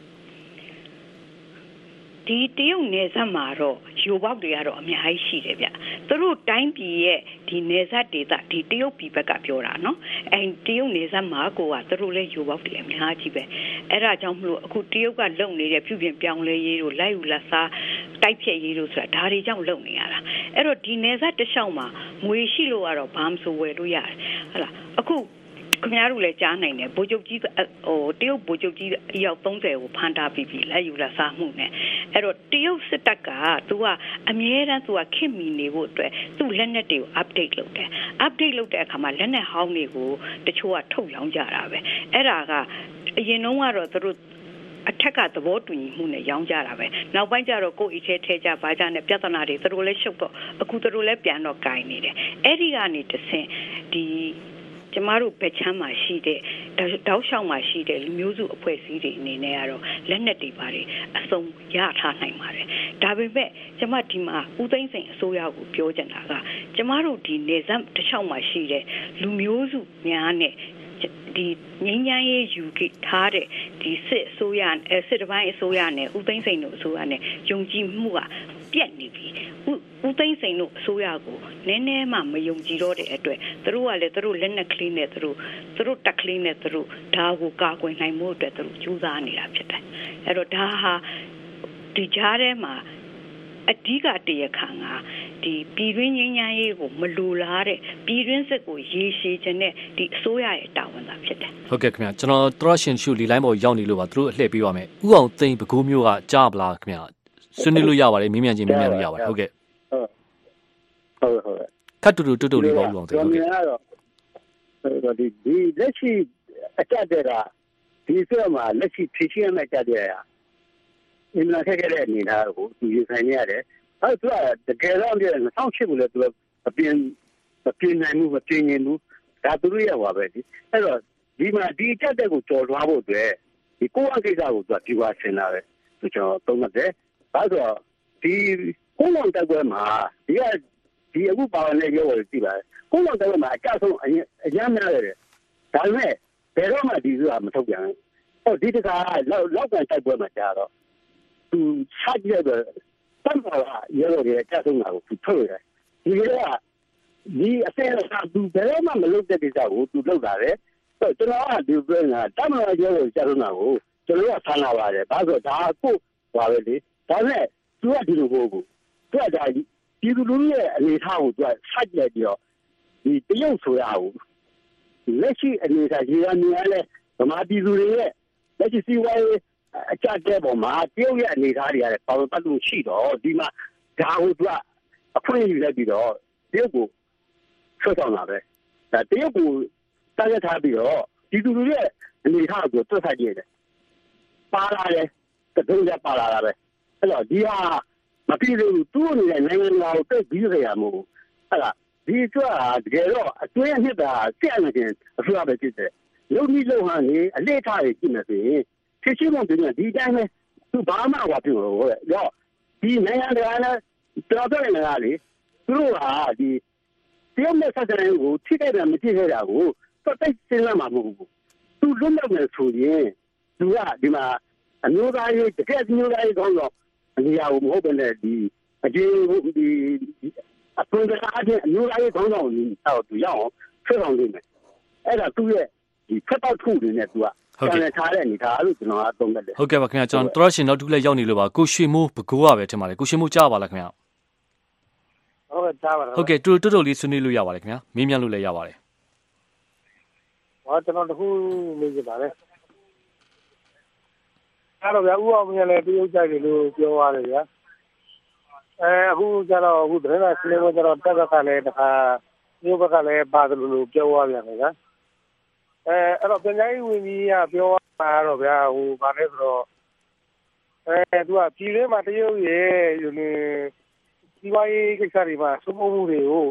ဒီတရုတ်နယ်စပ်မှာတော့ယူပေါက်တွေကတော့အများကြီးရှိတယ်ဗျသူတို့တိုင်းပြည်ရဲ့ဒီနယ်စပ်ဒေသဒီတရုတ်ပြည်ဘက်ကပြောတာနော်အဲတရုတ်နယ်စပ်မှာကိုကသူတို့လည်းယူပေါက်တွေအများကြီးပဲအဲ့ဒါကြောင့်မလို့အခုတရုတ်ကလုံနေတဲ့ပြုပြင်ပြောင်းလဲရေးတို့လိုက်ယူလက်စားတိုက်ဖြတ်ရေးတို့ဆိုတာဒါတွေကြောင့်လုံနေရတာအဲ့တော့ဒီနယ်စပ်တစ်လျှောက်မှာငွေရှိလို့ကတော့ဘာမှမဆိုဝယ်လို့ရတယ်ဟုတ်လားအခုခင်ဗျားတို့လည်းကြားနိုင်တယ်ဗိုလ်ချုပ်ကြီးတရုတ်ဗိုလ်ချုပ်ကြီးအယောက်30ကိုဖမ်းထားပြီးပြီလက်ယူလက်စားမှုနဲ့အဲ့တော့တရုတ်စစ်တပ်ကသူကအမြဲတမ်းသူကခင်မီနေဖို့အတွက်သူ့လက်နက်တွေကို update လုပ်တယ် update လုပ်တဲ့အခါမှာလက်နက်ဟောင်းတွေကိုတချို့ကထုတ်လောင်းကြတာပဲအဲ့ဒါကအရင်တုန်းကတော့သူတို့အထက်ကသဘောတူညီမှုနဲ့ရောင်းကြတာပဲနောက်ပိုင်းကျတော့ကိုယ့်အထဲထဲကြဘာကြနဲ့ပြဿနာတွေသူတို့လည်းရှုပ်တော့အခုသူတို့လည်းပြန်တော့ဂိုင်းနေတယ်အဲ့ဒီကနေတဆင့်ဒီကျမတို့ဗက်ချမ်းမှာရှိတဲ့တောက်လျှောက်မှာရှိတဲ့လူမျိုးစုအဖွဲ့အစည်းတွေအနေနဲ့ကတော့လက်နက်တွေပါတယ်အစုံရထားနိုင်ပါတယ်ဒါပေမဲ့ကျမဒီမှာဦးသိန်းစိန်အစိုးရကိုပြောချင်တာကကျမတို့ဒီနေဆက်တစ်လျှောက်မှာရှိတဲ့လူမျိုးစုများနဲ့ဒီငင်းညမ်းရေးယူထားတဲ့ဒီစစ်အစိုးရစစ်တပိုင်းအစိုးရနဲ့ဦးသိန်းစိန်တို့အစိုးရနဲ့ယုံကြည်မှုကပြတ်နေပြီဦးသိန်းစိန်တို့အစိုးရကိုနည်းနည်းမှမယုံကြည်တော့တဲ့အတွက်သူတို့ကလည်းသူတို့လက်နက်ကလေးနဲ့သူတို့တက်ကလေးနဲ့သူတို့ဒါကိုကာကွယ်နိုင်မှုအတွက်သူတို့ကြိုးစားနေတာဖြစ်တယ်အဲ့တော့ဒါဟာဒီကြားထဲမှာအဓိကတရားခံကဒီပြည်တွင်းငြိမ်းချမ်းရေးကိုမလိုလားတဲ့ပြည်တွင်းစစ်ကိုရေရှည်ခြင်းနဲ့ဒီအစိုးရရဲ့တာဝန်သာဖြစ်တယ်ဟုတ်ကဲ့ခင်ဗျာကျွန်တော်သရရှင်ရှုလီလိုင်းပေါ်ရောက်နေလို့ပါသူတို့အလှည့်ပေးပါမယ်ဥအောင်သိန်းပဲခူးမျိုးကကြားပလားခင်ဗျာဆွေးနွေးလို့ရပါတယ်မြင်းမြန်ချင်းမြင်းမြန်လို့ရပါတယ်ဟုတ်ကဲ့ဟုတ်ခတ်တူတူလေးပေါ့လို့ဟုတ်ကဲ့ဒီလက်ရှိအကြတဲ့ကဒီဆိုမှလက်ရှိဖြည့်ရှင်းမဲ့ကြတဲ့အင်မထက်တဲ့အနေနဲ့ကိုသူရဆိုင်ရတယ်အဲသူကတကယ်တော့ဒီ2008ကိုလည်းသူအပြင်နိုင်မှုမပြင်းရင်ဘူးဒါသူတို့ရပါပဲဒီအဲ့တော့ဒီမှာဒီကြတဲ့ကိုကြော်သွားဖို့အတွက်ဒီကိုယ့်အကိစ္စကိုသူကဒီဝါဆင်လာတယ်သူကျွန်တော်သုံးတယ်ဒါဆိုတော့ဒီကိုယ်လုံးတက်ပွဲမှာဒီအခုပါဝင်နေရောကြည့်ပါကိုယ်လုံးတက်ပွဲမှာအကြဆုံးအရင်များတယ်ဒါပေမဲ့ဘယ်တော့မှဒီဆိုတာမထုတ်ပြန်ဘူးဟောဒီတခါလောက်ကန်တက်ပွဲမှာကြာတော့သူဆက်ရတဲ့တမ်းပါရောရဲ့အကြဆုံးတာကိုသူထုတ်ရတယ်ဒီအစဲကသူဘယ်တော့မှမလုပ်တဲ့ကိစ္စကိုသူလုပ်တာလေကျွန်တော်ကဒီပြောနေတာတမ်းပါရောရဲ့အကြဆုံးတာကိုကျွန်တော်ကဆန်းလာပါတယ်ဒါဆိုဒါကိုပါပဲလေဒါနဲ့သူကဒီလိုကိုသူကဒါဒီလူလူရဲ့အနေထားကိုသူကဆက်ကြပြီးတော့ဒီတရုတ်ဆိုရအောင်လက်ရှိအနေထားကြီးရနေရလဲဗမာပြည်သူတွေရဲ့လက်ရှိစီးပွားရေးအကြတဲ့ပုံမှာတရုတ်ရဲ့အနေထားတွေရတယ်ပါဝင်ပတ်လို့ရှိတော့ဒီမှာဒါကိုသူကအခွင့်အရေးလိုက်ပြီးတော့တရုတ်ကိုဆွဆောင်လာပဲဒါတရုတ်ကိုတားရထားပြီးတော့ဒီလူလူရဲ့အနေထားကိုတွတ်ဆက်ကြည့်တယ်ပါလာတယ်တုံးရပါလာတာပဲအဲ့တော့ဒီဟာမပြီးလို့သူ့အနေနဲ့နိုင်ငံတော်ကိုတိတ်ပြီးရမှာမဟုတ်အဲ့ဒါဒီကတကယ်တော့အတွင်းနှစ်တာကြက်နေတယ်အစိုးရပဲဖြစ်တယ်လုံပြီးလုံဟန်နေအလေးထားရကြည့်နေပြီဖြစ်ချင်းတော့ဒီတိုင်းပဲသူဘာမှမပြောဘူးဟုတ်ရောဒီနိုင်ငံတော်နဲ့တော်တော်နေတာလေသူတို့ဟာဒီတရုတ်နဲ့ဆက်ဆံရေးကိုထိခိုက်တယ်မထိခိုက်တာကိုတော့တိတ်စဉ်းစားမှာမဟုတ်ဘူးသူလွတ်မြောက်နေဆိုရင်သူကဒီမှာအမျိုးသားရေးတကယ်မျိုးသားရေးကောင်းတော့အရာကိုမဟုတ်ဘဲနဲ့ဒီအကျေဒီအပွင့်ကားတဲ့အမျိုးသားရေးကောင်းတော့သူရအောင်ဆက်ဆောင်နေမယ်အဲ့ဒါသူ့ရဲ့ဒီဖက်ပေါက်ထုတွေနဲ့သူကဟုတ်ကဲ့ထားတဲ့အနေထားလို့ကျွန်တော်အသုံးတယ်ဟုတ်ကဲ့ပါခင်ဗျာကျွန်တော်ရှင်နောက်တစ်ခုလည်းရောက်နေလို့ပါကိုရွှေမိုးဘကိုးရပဲထင်ပါတယ်ကိုရွှေမိုးကြားပါလားခင်ဗျာဟုတ်ကဲ့ကြားပါလားဟုတ်ကဲ့တူတူလေးဆွေးနွေးလို့ရပါတယ်ခင်ဗျာမေးမြန်းလို့လည်းရပါတယ်ဟောကျွန်တော်တခုမေးချင်ပါတယ်အဲ့တော့ဗျာဥအောင်မြင်လည်းတရုတ်ကြိုက်တယ်လို့ပြောရတယ်ဗျာအခုကျတော့အခုတရင်ကစနေမှာကျတော့တက်ကလည်းတခါမြို့ဘက်ကလည်းပါတယ်လို့ပြောရပြန်တယ်ဗျာအဲ့တော့ပြန်ကြီးဝင်ကြီးကပြောတာတော့ဗျာဟိုဗာလဲဆိုတော့သူကပြည်ထဲမှာတရုတ်ရဲ့ဒီဝိုင်းကိစ္စတွေမှာစုံမှုတွေကို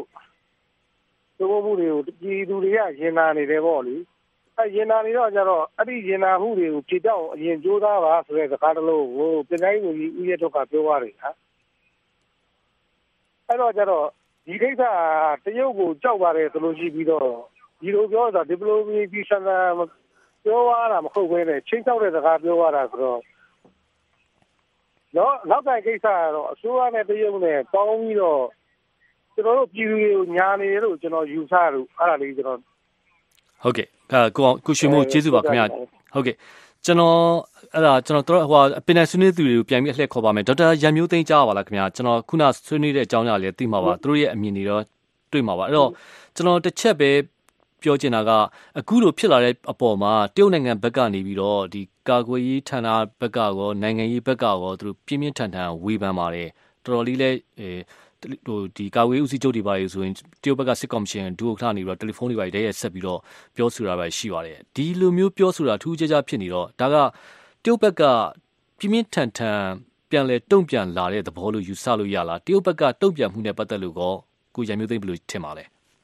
ပြည်သူတွေကရင်နာနေတယ်ပေါ့လေရင်နာနေတော့ကျတော့အဲ့ဒီရင်နာမှုတွေကိုဖြေတော့အရင်ကြိုးစားပါဆိုတဲ့စကားတစ်လုံးကိုပြန်ကြီးဝင်ကြီးဦးရတော့ကပြောရတယ်ဟာအဲ့တော့ကျတော့ဒီကိစ္စတရုတ်ကိုကြောက်ပါတယ်ဆိုလို့ရှိပြီးတော့ဒီလိုပြောတာ diplomacy ဆန္ဒပြောရတာမဟုတ်ဘဲနဲ့ချင်းချောက်တဲ့စကားပြောရတာဆိုတော့နောက်တိုင်းကိစ္စကတော့အစိုးရနဲ့တရုတ်နဲ့ပေါင်းပြီးတော့ကျွန်တော်တို့ပြည်သူတွေကိုညာနေတယ်လို့ကျွန်တော်ယူဆလို့အဲ့ဒါလေးကျွန်တော်ဟုတ်ကဲ့ကိုရွှေမိုးကျေးဇူးပါခင်ဗျာဟုတ်ကဲ့ကျွန်တော်တို့ဟိုအပင်နယ်ဆွေးနွေးသူတွေကိုပြန်ပြီးအလှည့်ခေါ်ပါမယ်ဒေါက်တာရန်မျိုးသိန်းကြားပါလားခင်ဗျာကျွန်တော်ခုနဆွေးနွေးတဲ့အကြောင်းအရာလေးသိမှာပါသူတို့ရဲ့အမြင်တွေတော့တွေ့မှာပါအဲ့တော့ကျွန်တော်တစ်ချက်ပဲပြောချင်တာကအခုလိုဖြစ်လာတဲ့အပေါ်မှာတရုတ်နိုင်ငံဘက်ကနေပြီးတော့ဒီကာကွယ်ရေးဌာနဘက်ကရောနိုင်ငံရေးဘက်ကရောသူတို့ပြင်းပြင်းထန်ထန်ဝေဖန်ပါတယ်တော်တော်လေးလဲဟိုဒီကာကွယ်ရေးဦးစီးချုပ်တွေပါလေဆိုရင်တရုတ်ဘက်ကစစ်ကော်မရှင်ဒုဥက္ကဋ္ဌနေပြီးတော့တယ်လီဖုန်းတွေပါတည်းရဲ့ဆက်ပြီးတော့ပြောဆိုတာပဲရှိပါတယ်ဒီလိုမျိုးပြောဆိုတာထူးခြားခြားဖြစ်နေတော့ဒါကတရုတ်ဘက်ကပြင်းပြင်းထန်ထန်ပြန်လဲတုံ့ပြန်လာတဲ့သဘောလို့ယူဆလို့ရလားတရုတ်ဘက်ကတုံ့ပြန်မှုနဲ့ပတ်သက်လို့ကိုရန်မျိုးသိန်းဘယ်လိုထင်ပါလဲ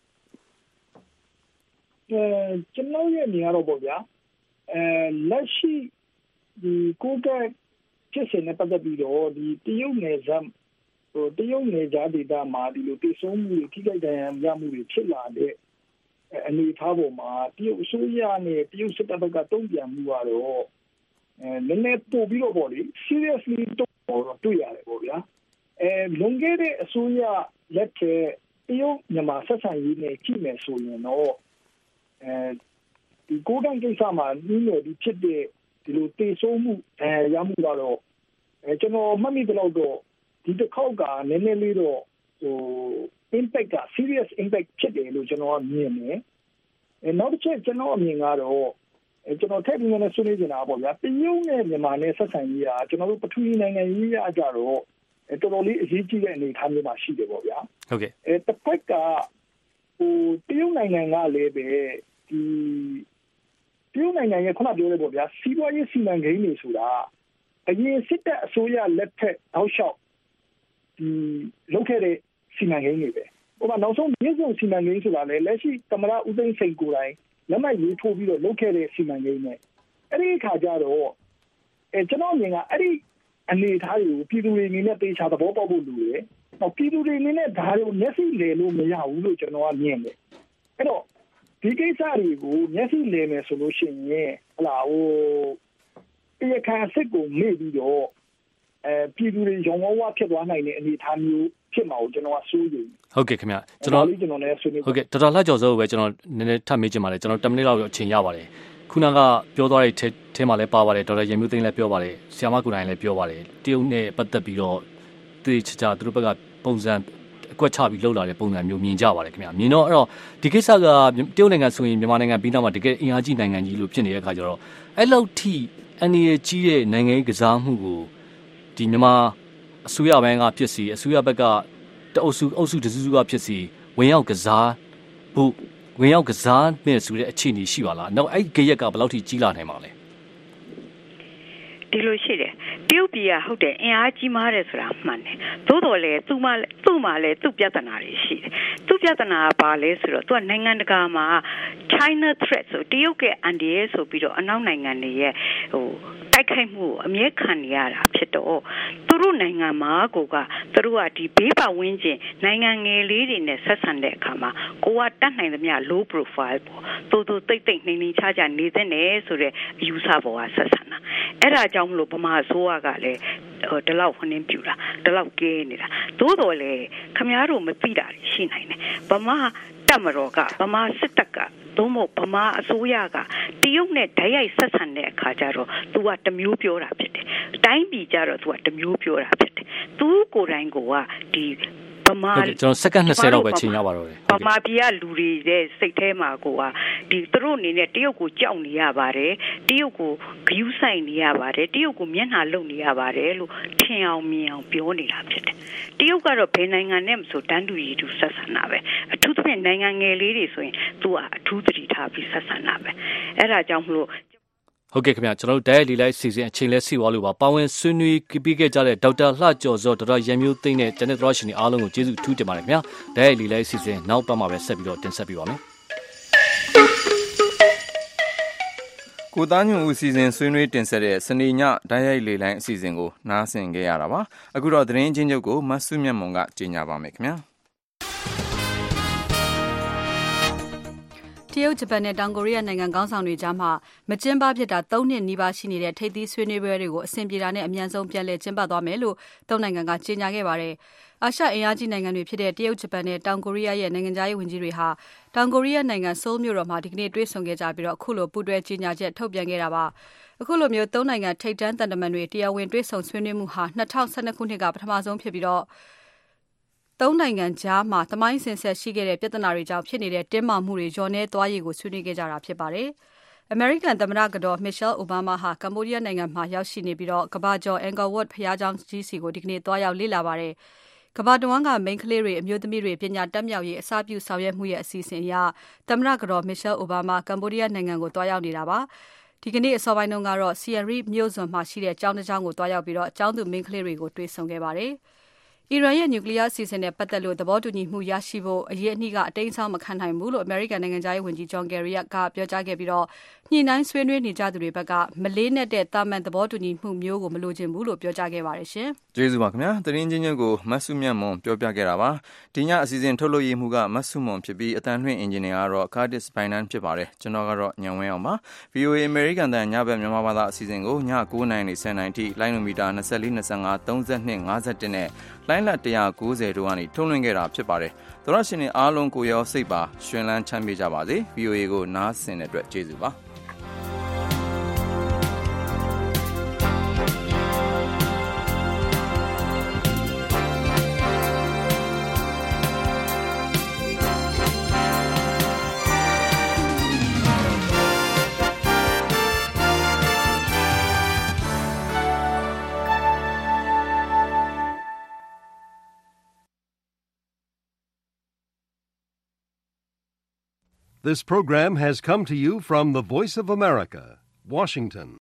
ကျွန်တော်ရဲ့နေရာတော့ပေါ့ဗျာလက်ရှိဒီကိုကဖြစ်စဉ်နဲ့ပတ်သက်ပြီးတော့ဒီတရုတ်နယ်စပ်တရုတ်နယ်ကြားဒေသမှာဒီလိုတိစုံမှုထိခိုက်ဒဏ်ရာရမှုတွေဖြစ်လာတဲ့အနေအထားပေါ်မှာတရုတ်အစိုးရနဲ့တရုတ်စစ်တပ်ဘက်ကတုံ့ပြန်မှုကတော့နည်းနည်းပို့ပြီးတော့ပေါ့လေ seriously တော့တွေ့ရတယ်ပေါ့ဗျာလွန်ခဲ့တဲ့အစိုးရလက်ထက်တရုတ်မြန်မာဆက်ဆံရေးနဲ့ကြည့်မယ်ဆိုရင်တော့ဒီကိုယ်တိုင်ကိစ္စမှာနည်းနည်းဒီဖြစ်တဲ့ဒီလိုတေဆိုးမှုရမှုကတော့ကျွန်တော်မှတ်မိတော့ဒီတစ်ခေါက်ကနည်းနည်းလေးတော့ဟို impact က serious impact ဖြစ်တယ်လို့ကျွန်တော်မြင်တယ်နောက်တစ်ချက်ကျွန်တော်အမြင်ကတော့ကျွန်တော်ထပ်ပြီးနည်းနည်းဆွေးနွေးနေတာပေါ့ဗျာတရုတ်နဲ့မြန်မာနဲ့ဆက်ဆံရေးကကျွန်တော်တို့ပထဝီနိုင်ငံရေးအကြတော့တော်တော်လေးအရေးကြီးတဲ့အနေအထားမျိုးမှာရှိတယ်ပေါ့ဗျာဟုတ်ကဲ့တစ်ဖက်ကတရုတ်နိုင်ငံကလည်းပဲဒီတရုတ်နိုင်ငံရဲ့ခုနပြောရဲပေါ့ဗျာစီးပွားရေးစီမံကိန်းတွေဆိုတာအရင်စစ်တပ်အစိုးရလက်ထက်အောက်လျှောက်ဒီလုပ်ခဲ့တဲ့စီမံကိန်းတွေပဲဟိုမှာနောက်ဆုံးမြစ်ဆုံစီမံကိန်းဆိုတာလည်းလက်ရှိသမ္မတဦးသိန်းစိန်ကိုယ်တိုင်လက်မှတ်ရေးထိုးပြီးတော့လုပ်ခဲ့တဲ့စီမံကိန်းနဲ့အဲ့ဒီအခါကျတော့ကျွန်တော်မြင်ကအဲ့ဒီအနေအထားတွေကိုပြည်သူတွေအနေနဲ့တေချာသဘောပေါက်ဖို့လိုတယ်။နောက်ပြည်သူတွေအနေနဲ့ဒါတွေကိုမျက်စိလည်လို့မရဘူးလို့ကျွန်တော်ကမြင်တယ်။အဲ့တော့ဒီကိစ္စတွေကိုမျက်စိလည်မယ်ဆိုလို့ရှိရင်ဟလာတရားခံစစ်ကိုမေ့ပြီးတော့ပြည်သူတွေရောင်းဝါးဖြစ်သွားနိုင်တဲ့အနေအထားမျိုးဖြစ်မှာကိုကျွန်တော်ကစိုးရိမ်ဟုတ်ကဲ့ခင်ဗျကျွန်တော်လည်းဆွေးနွေးဟုတ်ကဲ့ဒေါက်တာလှကျော်စောပဲကျွန်တော်နည်းနည်းထပ်မေးချင်ပါတယ်ကျွန်တော်10မိနစ်လောက်အချိန်ရပါတယ်ခုနကပြောသွားတဲ့ထဲမှာလည်းပါပါတယ်ဒေါက်တာရန်မျိုးသိန်းလည်းပြောပါတယ်ဆရာမကိုနိုင်လည်းပြောပါတယ်တရုတ်နဲ့ပတ်သက်ပြီးတော့တေချာသူတို့ဘက်ကပုံစံအကွက်ချပြီးလှုပ်လာတဲ့ပုံစံမျိုးမြင်ကြပါတယ်ခင်ဗျမြင်တော့အဲ့တော့ဒီကိစ္စကတရုတ်နိုင်ငံဆိုရင်မြန်မာနိုင်ငံပြီးနောက်မှာတကယ်အင်အားကြီးနိုင်ငံကြီးလို့ဖြစ်နေတဲ့အခါကျတော့အဲ့လောက်ထိအန်ရီကြီးတဲ့နိုင်ငံရေးကစားမှုကိုဒီမြန်မာအစိုးရဘက်ကဖြစ်စီအစိုးရဘက်ကတအုပ်စုတစုကဖြစ်စီဝင်ရောက်ကစားဖို့ဝင်ရောက်ကစားမဲ့ဆိုတဲ့အခြေအနေရှိပါလားနောက်အဲ့ကြရက်ကဘယ်လောက်ထိကြီးလာနိုင်ပါလဲဒီလိုရှိတယ်တရုတ်ပြည်ကဟုတ်တယ်အင်အားကြီးမားတယ်ဆိုတာမှန်တယ်သို့တော်လည်းသူ့မှာလည်းသူ့ပြဿနာတွေရှိတယ်သူ့ပြဿနာကဘာလဲဆိုတော့သူကနိုင်ငံတကာမှာ China threat ဆိုတရုတ်ကအန်ဒီရဲဆိုပြီးတော့အနောက်နိုင်ငံတွေရဲ့တိုက်ခိုက်မှုအမြဲခံနေရတာဖြစ်တော့သူတို့နိုင်ငံမှာသူတို့ကဒီဘေးပတ်ဝန်းကျင်နိုင်ငံငယ်လေးတွေနဲ့ဆက်ဆံတဲ့အခါမှာကိုကတတ်နိုင်သမျှ low profile ပေါ့သို့တိတ်နှိမ့်နှိမ့်ချာနေတဲ့နယ်ဆိုတဲ့အယူဆပေါ်ကဆက်ဆံတာအဲ့ဒါကြောင့်မလို့ဗမာအစိုးရကလည်းဒီလောက်ခင်းပြူတာဒီလောက်ကဲနေတာသို့တော်လည်းခမားတို့မသိတာရှိနိုင်တယ်ဗမာတက်မတော်ကဗမာစစ်တပ်ကသို့မဟုတ်ဗမာအစိုးရကတရုတ်နဲ့ဓာတ်ရိုက်ဆက်ဆံတဲ့အခါကျတော့ तू ကတမျိုးပြောတာဖြစ်တယ်တိုင်းပြည်ကျတော့ तू ကတမျိုးပြောတာဖြစ်တယ် तू ကိုယ်တိုင်ကဒီဗမာကျွန်တော်စက္ကန့်20လောက်ပဲချိန်ရပါတော့တယ်ဗမာပြည်ကလူတွေရဲ့စိတ်ထဲမှာဒီသူတို့အနေနဲ့တရုတ်ကိုကြောက်နေရပါတယ်တရုတ်ကိုဂယုဆိုင်နေရပါတယ်တရုတ်ကိုမျက်နှာလုံနေရပါတယ်လို့ထင်အောင်မြင်အောင်ပြောနေတာဖြစ်တယ်တရုတ်ကတော့ဘယ်နိုင်ငံနဲ့မဆိုတန်းတူရည်တူဆက်ဆံတာပဲအထူးသဖြင့်နိုင်ငံငယ်လေးတွေဆိုရင် तू ကအထူးသတိထားပြီးဆက်ဆံတာပဲအဲ့ဒါကြောင့်မလို့ဟုတ်ကဲ့ခင်ဗျာကျွန်တော်တို့တိုက်ရိုက်လီလိုက်စီစဉ်အချိန်လဲစီသွားလို့ပါပါဝင်ဆွေးနွေးပြီးခဲ့ကြတဲ့ဒေါက်တာလှကျော်စောဒေါက်တာရန်မျိုးသိန်းနဲ့ဂျန်နက်သရရှင်အားလုံးကိုကျေးဇူးထူးတင်ပါတယ်ခင်ဗျာတိုက်ရိုက်လီလိုက်စီစဉ်နောက်ပတ်မှာပဲဆက်ပြီးတော့တင်ဆက်ပေးပါမယ်ကိုသားညွန့်ဦးစီစဉ်ဆွေးနွေးတင်ဆက်တဲ့စနေညတိုက်ရိုက်လေလိုင်းအစီအစဉ်ကိုနားဆင်ခဲ့ရတာပါအခုတော့သတင်းချင်းချုပ်ကိုမဆုမြတ်မွန်ကကြေညာပါမယ်ခင်ဗျာတရုတ်ဂျပန်နဲ့တောင်ကိုရီးယားနိုင်ငံခေါင်းဆောင်တွေကြားမှာမကျင်းပဖြစ်တာ3နှစ်နီးပါးရှိနေတဲ့ထိပ်သီးဆွေးနွေးပွဲတွေကိုအဆင်ပြေတာနဲ့အမြန်ဆုံးပြန်လည်ကျင်းပသွားမယ်လို့သုံးနိုင်ငံကကြေညာခဲ့ပါတယ်။အာရှအင်အားကြီးနိုင်ငံတွေဖြစ်တဲ့တရုတ်ဂျပန်နဲ့တောင်ကိုရီးယားရဲ့နိုင်ငံခြားရေးဝန်ကြီးတွေဟာတောင်ကိုရီးယားနိုင်ငံဆိုးလ်မြို့တော်မှာဒီကနေ့တွေ့ဆုံခဲ့ကြပြီးတော့အခုလိုပူးတွဲကြေညာချက်ထုတ်ပြန်ခဲ့တာပါ။အခုလိုမျိုးသုံးနိုင်ငံထိပ်တန်းသံတမန်တွေတရားဝင်တွေ့ဆုံဆွေးနွေးမှုဟာ2012ခုနှစ်ကပထမဆုံးဖြစ်ပြီးတော့သုံးနိုင်ငံကြားမှာသမိုင်းဆင်ဆက်ရှိခဲ့တဲ့ပြဿနာတွေကြောင့်ဖြစ်နေတဲ့တင်းမာမှုတွေညှော်နှဲသွားရေးကိုဆွေးနွေးခဲ့ကြတာဖြစ်ပါတယ်။ American သမ္မတကတော် Michelle Obama ဟာကမ္ဘောဒီးယားနိုင်ငံမှာရောက်ရှိနေပြီးတော့ကမ္ဘာကျော် Angkor Wat ဘုရားကျောင်းကြီးစီကိုဒီကနေ့သွားရောက်လေ့လာပါတယ်။ကမ္ဘာတဝန်းကမိန်းကလေးတွေအမျိုးသမီးတွေပညာတတ်မြောက်ရေးအစပြုဆောင်ရွက်မှုရဲ့အစီအစဉ်အရသမ္မတကတော် Michelle Obama ကမ္ဘောဒီးယားနိုင်ငံကိုသွားရောက်နေတာပါ။ဒီကနေ့အစောပိုင်းတုန်းကတော့ Siem Reap မြို့စွန်မှာရှိတဲ့ကျောင်းတစ်ကျောင်းကိုသွားရောက်ပြီးတော့ကျောင်းသူမိန်းကလေးတွေကိုတွေ့ဆုံခဲ့ပါတယ်။အီရန်ရဲ့နျူကလ িয়ার အစီအစဉ်နဲ့ပတ်သက်လို့သဘောတူညီမှုရရှိဖို့အရေးအနှီးကအတိမ်းအစောင်းမခံနိုင်ဘူးလို့ American နိုင်ငံသားရေးဝန်ကြီး John Kerry ကပြောကြားခဲ့ပြီးတော့ညှိနှိုင်းဆွေးနွေးနေကြသူတွေဘက်ကမလေးနက်တဲ့တာမန်သဘောတူညီမှုမျိုးကိုမလိုချင်ဘူးလို့ပြောကြားခဲ့ပါတယ်ရှင်။ကျေးဇူးပါခင်ဗျာ။သတင်းချင်းချင်းကိုမဆုမြတ်မွန်ပြောပြခဲ့တာပါ။ဒီညအစီအစဉ်ထုတ်လုပ်ရေးမှုကမဆုမွန်ဖြစ်ပြီးအတန်လွှင့်အင်ဂျင်နီယာကတော့ Curtis Bynum ဖြစ်ပါတယ်။ကျွန်တော်ကတော့ညံဝင်းအောင်ပါ။ VOA American တန်ညဘက်မြန်မာဘာသာအစီအစဉ်ကိုည9:00နာရီ 10:00နာရီထိလိုင်းနိုမီတာ24 25 32 51နဲ့လိုင်းလ190တို့ကနေထုတ်လွှင့်ခဲ့တာဖြစ်ပါတယ်။သောရရှင်တွေအားလုံးကိုရောစိတ်ပါရှင်လန်းချမ်းမြေ့ကြပါစေ။ VOA ကိုနားဆင်တဲ့အတွက်ကျေးဇူးပါ။ This program has come to you from the Voice of America, Washington.